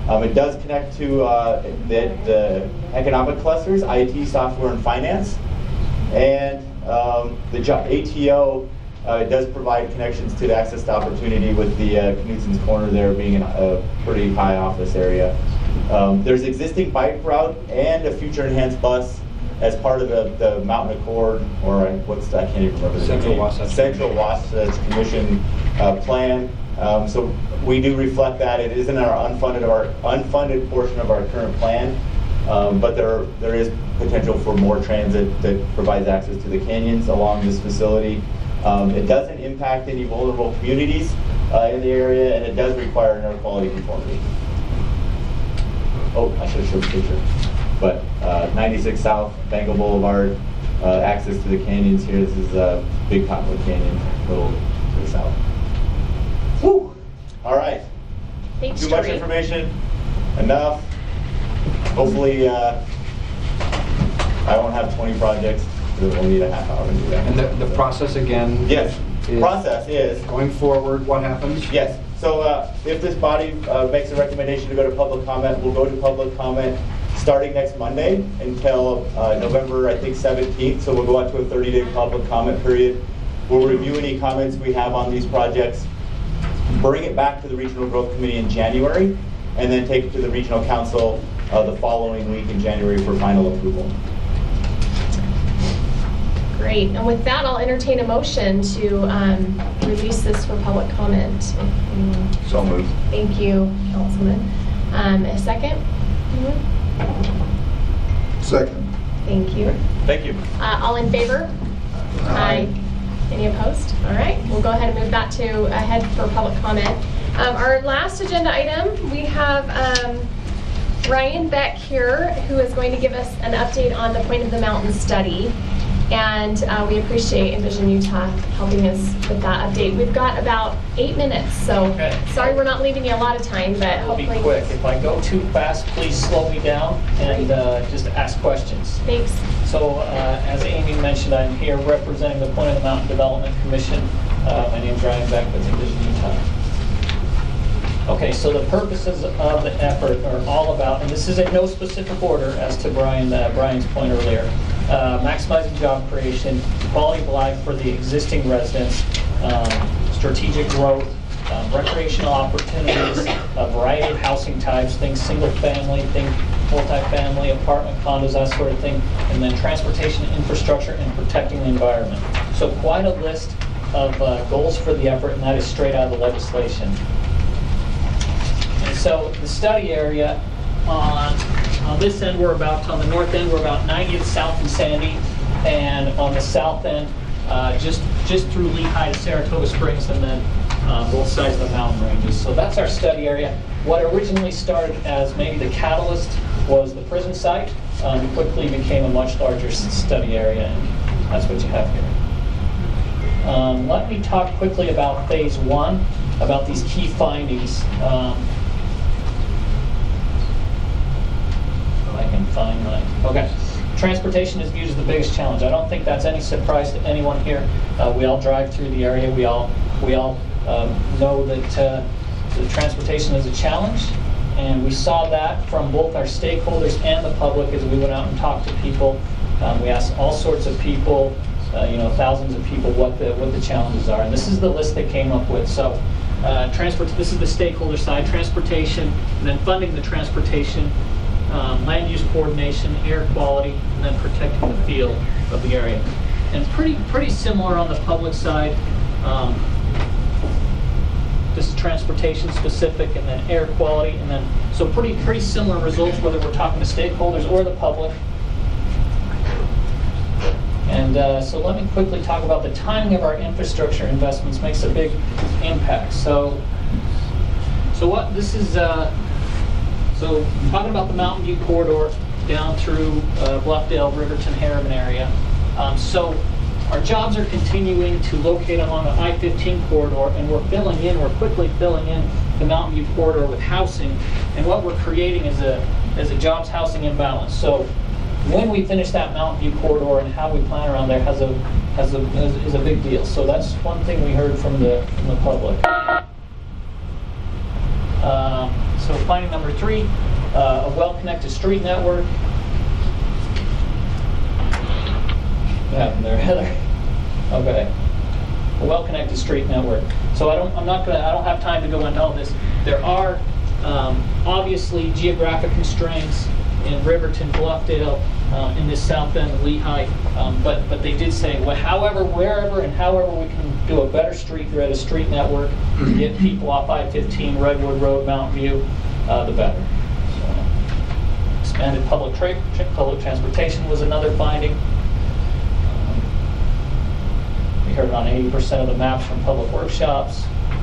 Um, it does connect to uh, the, the economic clusters, I T, software, and finance. And um, the jo- A T O uh, does provide connections to the access to opportunity with the uh, Knutson's Corner there being in a pretty high office area. Um, there's existing bike route and a future enhanced bus as part of the, the Mountain Accord, or uh, what's I can't even remember the Central name. Wasatch. Central Wasatch Commission uh, plan. Um, so we do reflect that. It isn't our unfunded our unfunded portion of our current plan, um, but there there is potential for more transit that provides access to the canyons along this facility. Um, it doesn't impact any vulnerable communities uh, in the area, and it does require an air quality conformity. Oh, I should have showed the picture. But uh, ninety-six South, Bengal Boulevard, uh, access to the canyons here. This is uh, Big Cottonwood Canyon, a little to the south. Woo! All right. Thanks, Too much Joey. information. Enough. Hopefully, uh, I won't have twenty projects. We'll need a half hour to do that. And the, the process again? Yes. is Process is going forward. What happens? Yes. So uh, if this body uh, makes a recommendation to go to public comment, we'll go to public comment starting next Monday until uh, November, I think, seventeenth. So we'll go out to a thirty-day public comment period. We'll review any comments we have on these projects, bring it back to the Regional Growth Committee in January, and then take it to the Regional Council uh, the following week in January for final approval. Great. And with that, I'll entertain a motion to um, release this for public comment. So moved. Thank you, Councilman. Um, a second? Second. Thank you. Thank you. Uh, all in favor? Aye. Any opposed? All right, we'll go ahead and move that to ahead for public comment. Um, our last agenda item, we have um, Ryan Beck here, who is going to give us an update on the Point of the Mountain study. And uh, we appreciate Envision Utah helping us with that update. We've got about eight minutes, so Okay. sorry we're not leaving you a lot of time, but I'll be hopefully. quick. If I go too fast, please slow me down and uh, just ask questions. Thanks. So, uh, as Amy mentioned, I'm here representing the Point of the Mountain Development Commission. Uh, my name's Ryan Beck with Envision Utah. Okay, so the purposes of the effort are all about, and this is in no specific order as to Brian, uh, Brian's point earlier, uh, maximizing job creation, quality of life for the existing residents, um, strategic growth, um, recreational opportunities, a variety of housing types, think single family, think multifamily, apartment condos, that sort of thing, and then transportation infrastructure and protecting the environment. So quite a list of uh, goals for the effort, and that is straight out of the legislation. And so the study area, on, on this end, we're about, on the north end, we're about ninetieth South and Sandy, and on the south end, uh, just, just through Lehigh to Saratoga Springs, and then uh, both sides of the mountain ranges. So that's our study area. What originally started as maybe the catalyst was the prison site, um, quickly became a much larger s- study area, and that's what you have here. Um, let me talk quickly about phase one, about these key findings. Um, if I can find my, okay. Transportation is viewed as the biggest challenge. I don't think that's any surprise to anyone here. Uh, we all drive through the area. We all, we all um, know that uh, the transportation is a challenge. And we saw that from both our stakeholders and the public as we went out and talked to people. Um, we asked all sorts of people, uh, you know, thousands of people, what the what the challenges are. And this is the list they came up with. So, uh, transport. This is the stakeholder side: transportation, and then funding the transportation, um, land use coordination, air quality, and then protecting the feel of the area. And pretty pretty similar on the public side. Um, This is transportation specific, and then air quality, and then so pretty pretty similar results whether we're talking to stakeholders or the public. And uh, so let me quickly talk about the timing of our infrastructure investments makes a big impact. So, so what this is, uh, so talking about the Mountain View corridor down through uh, Bluffdale, Riverton, Harriman area. Um, so. Our jobs are continuing to locate along the I fifteen corridor, and we're filling in, we're quickly filling in the Mountain View corridor with housing, and what we're creating is a is a jobs housing imbalance. So when we finish that Mountain View corridor and how we plan around there has a has a is a big deal. So that's one thing we heard from the from the public. Um, so finding number three, uh, a well-connected street network. What happened there, Heather? Okay. A well-connected street network. So I don't, I'm not gonna, I don't have time to go into all this. There are um, obviously geographic constraints in Riverton, Bluffdale, uh, in this south end of Lehigh, um, but but they did say, well, however, wherever and however we can do a better street grid, a street network, get people off I fifteen, Redwood Road, Mountain View, uh, the better. So, expanded public tra tra public transportation was another finding. Um, we heard around eighty percent of the maps from public workshops.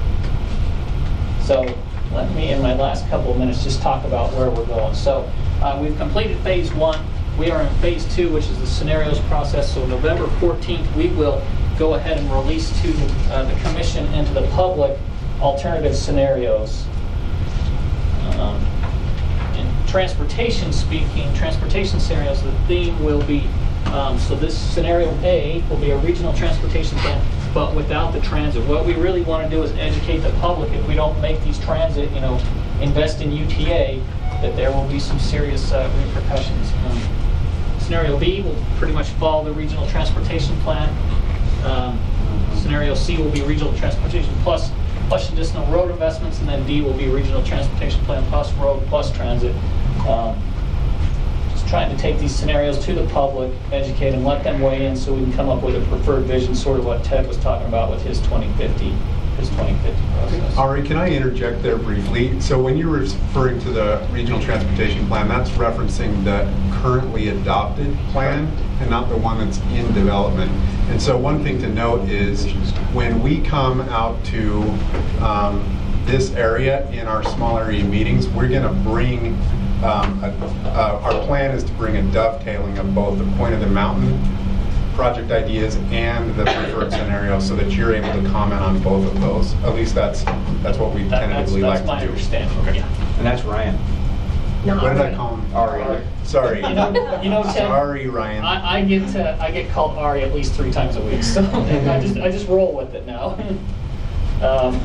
So let me, in my last couple of minutes, just talk about where we're going. So uh, we've completed phase one. We are in phase two, which is the scenarios process. So November fourteenth, we will go ahead and release to uh, the commission and to the public alternative scenarios. Um, in transportation speaking, transportation scenarios, the theme will be, um, so this scenario A will be a regional transportation plan, but without the transit. What we really want to do is educate the public. If we don't make these transit, you know, invest in U T A, that there will be some serious uh, repercussions. Um, scenario B will pretty much follow the regional transportation plan. Um, scenario C will be regional transportation plus plus additional road investments, and then D will be regional transportation plan plus road plus transit. Um, just trying to take these scenarios to the public, educate them, let them weigh in so we can come up with a preferred vision, sort of what Ted was talking about with his twenty fifty, his twenty fifty process. Ari, can I interject there briefly? So when you're referring to the regional transportation plan, that's referencing the currently adopted plan and not the one that's in development. And so one thing to note is when we come out to um, this area in our small area meetings, we're going to bring, um, a, uh, our plan is to bring a dovetailing of both the point of the mountain project ideas and the preferred scenario so that you're able to comment on both of those. At least that's that's what we That- tentatively that's, that's like my to do. understanding. Okay. Yeah. And that's Ryan. No, What did I Ari. call him? Ari. Sorry. You know, you know, Ted, Sorry, Ryan. I, I get to, I get called Ari at least three times a week, so I just I just roll with it now. um,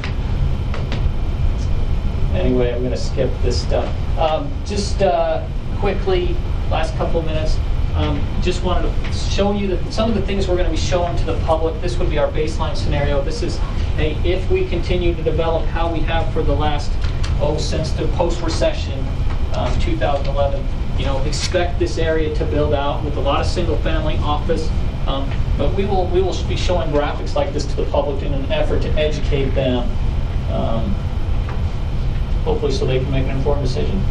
anyway, I'm going to skip this stuff. Um, just uh, quickly, last couple of minutes. Um, just wanted to show you that some of the things we're going to be showing to the public. This would be our baseline scenario. This is a, if we continue to develop how we have for the last, oh, since the post-recession, um, two thousand eleven, you know, expect this area to build out with a lot of single-family office. Um, but we will we will be showing graphics like this to the public in an effort to educate them, um, hopefully so they can make an informed decision.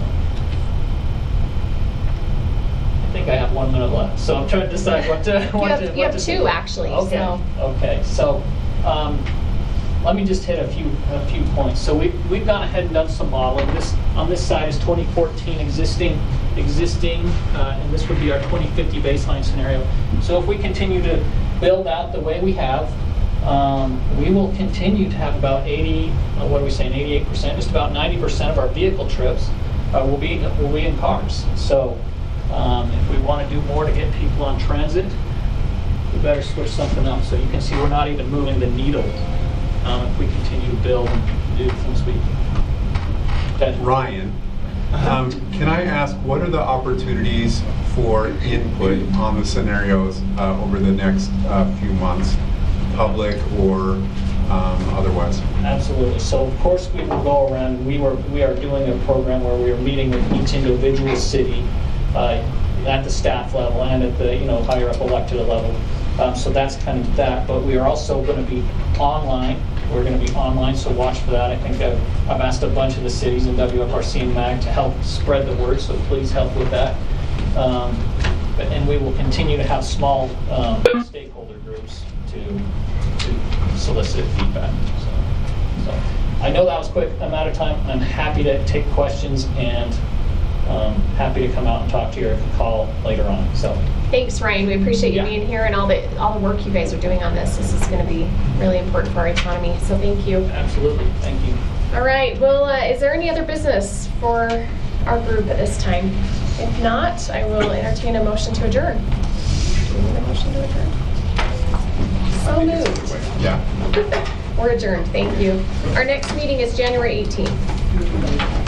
I think I have one minute left, so I'm trying to decide what to. What You have, to, you what have to two do. actually. Okay. So Okay. So, um, let me just hit a few a few points. So we we've gone ahead and done some modeling. This on this side is twenty fourteen existing existing, uh, and this would be our twenty fifty baseline scenario. So if we continue to build out the way we have, um, we will continue to have about eighty. Uh, what are we saying? eighty-eight percent, just about ninety percent of our vehicle trips uh, will be will be in cars. So. Um, if we want to do more to get people on transit, we better switch something up. So you can see we're not even moving the needle um, if we continue to build and do things we. That, Ryan, um, can I ask what are the opportunities for input on the scenarios uh, over the next uh, few months, public or um, otherwise? Absolutely. So of course we will go around. We were we are doing a program where we are meeting with each individual city. Uh, at the staff level and at the you know higher up elected level. Um, so that's kind of that. But we are also going to be online. We're going to be online, so watch for that. I think I've, I've asked a bunch of the cities in W F R C and MAG to help spread the word, so please help with that. Um, but, and we will continue to have small um, stakeholder groups to, to solicit feedback. So, so I know that was quick amount of time. I'm happy to take questions and Um, happy to come out and talk to you or call later on. So thanks, Ryan. We appreciate you Yeah. being here and all the all the work you guys are doing on this. This is going to be really important for our economy. So thank you. Absolutely. Thank you. All right. Well, uh, is there any other business for our group at this time? If not, I will entertain a motion to adjourn. Do we need a motion to adjourn? So moved. Yeah. We're adjourned. Thank you. Our next meeting is January eighteenth. community.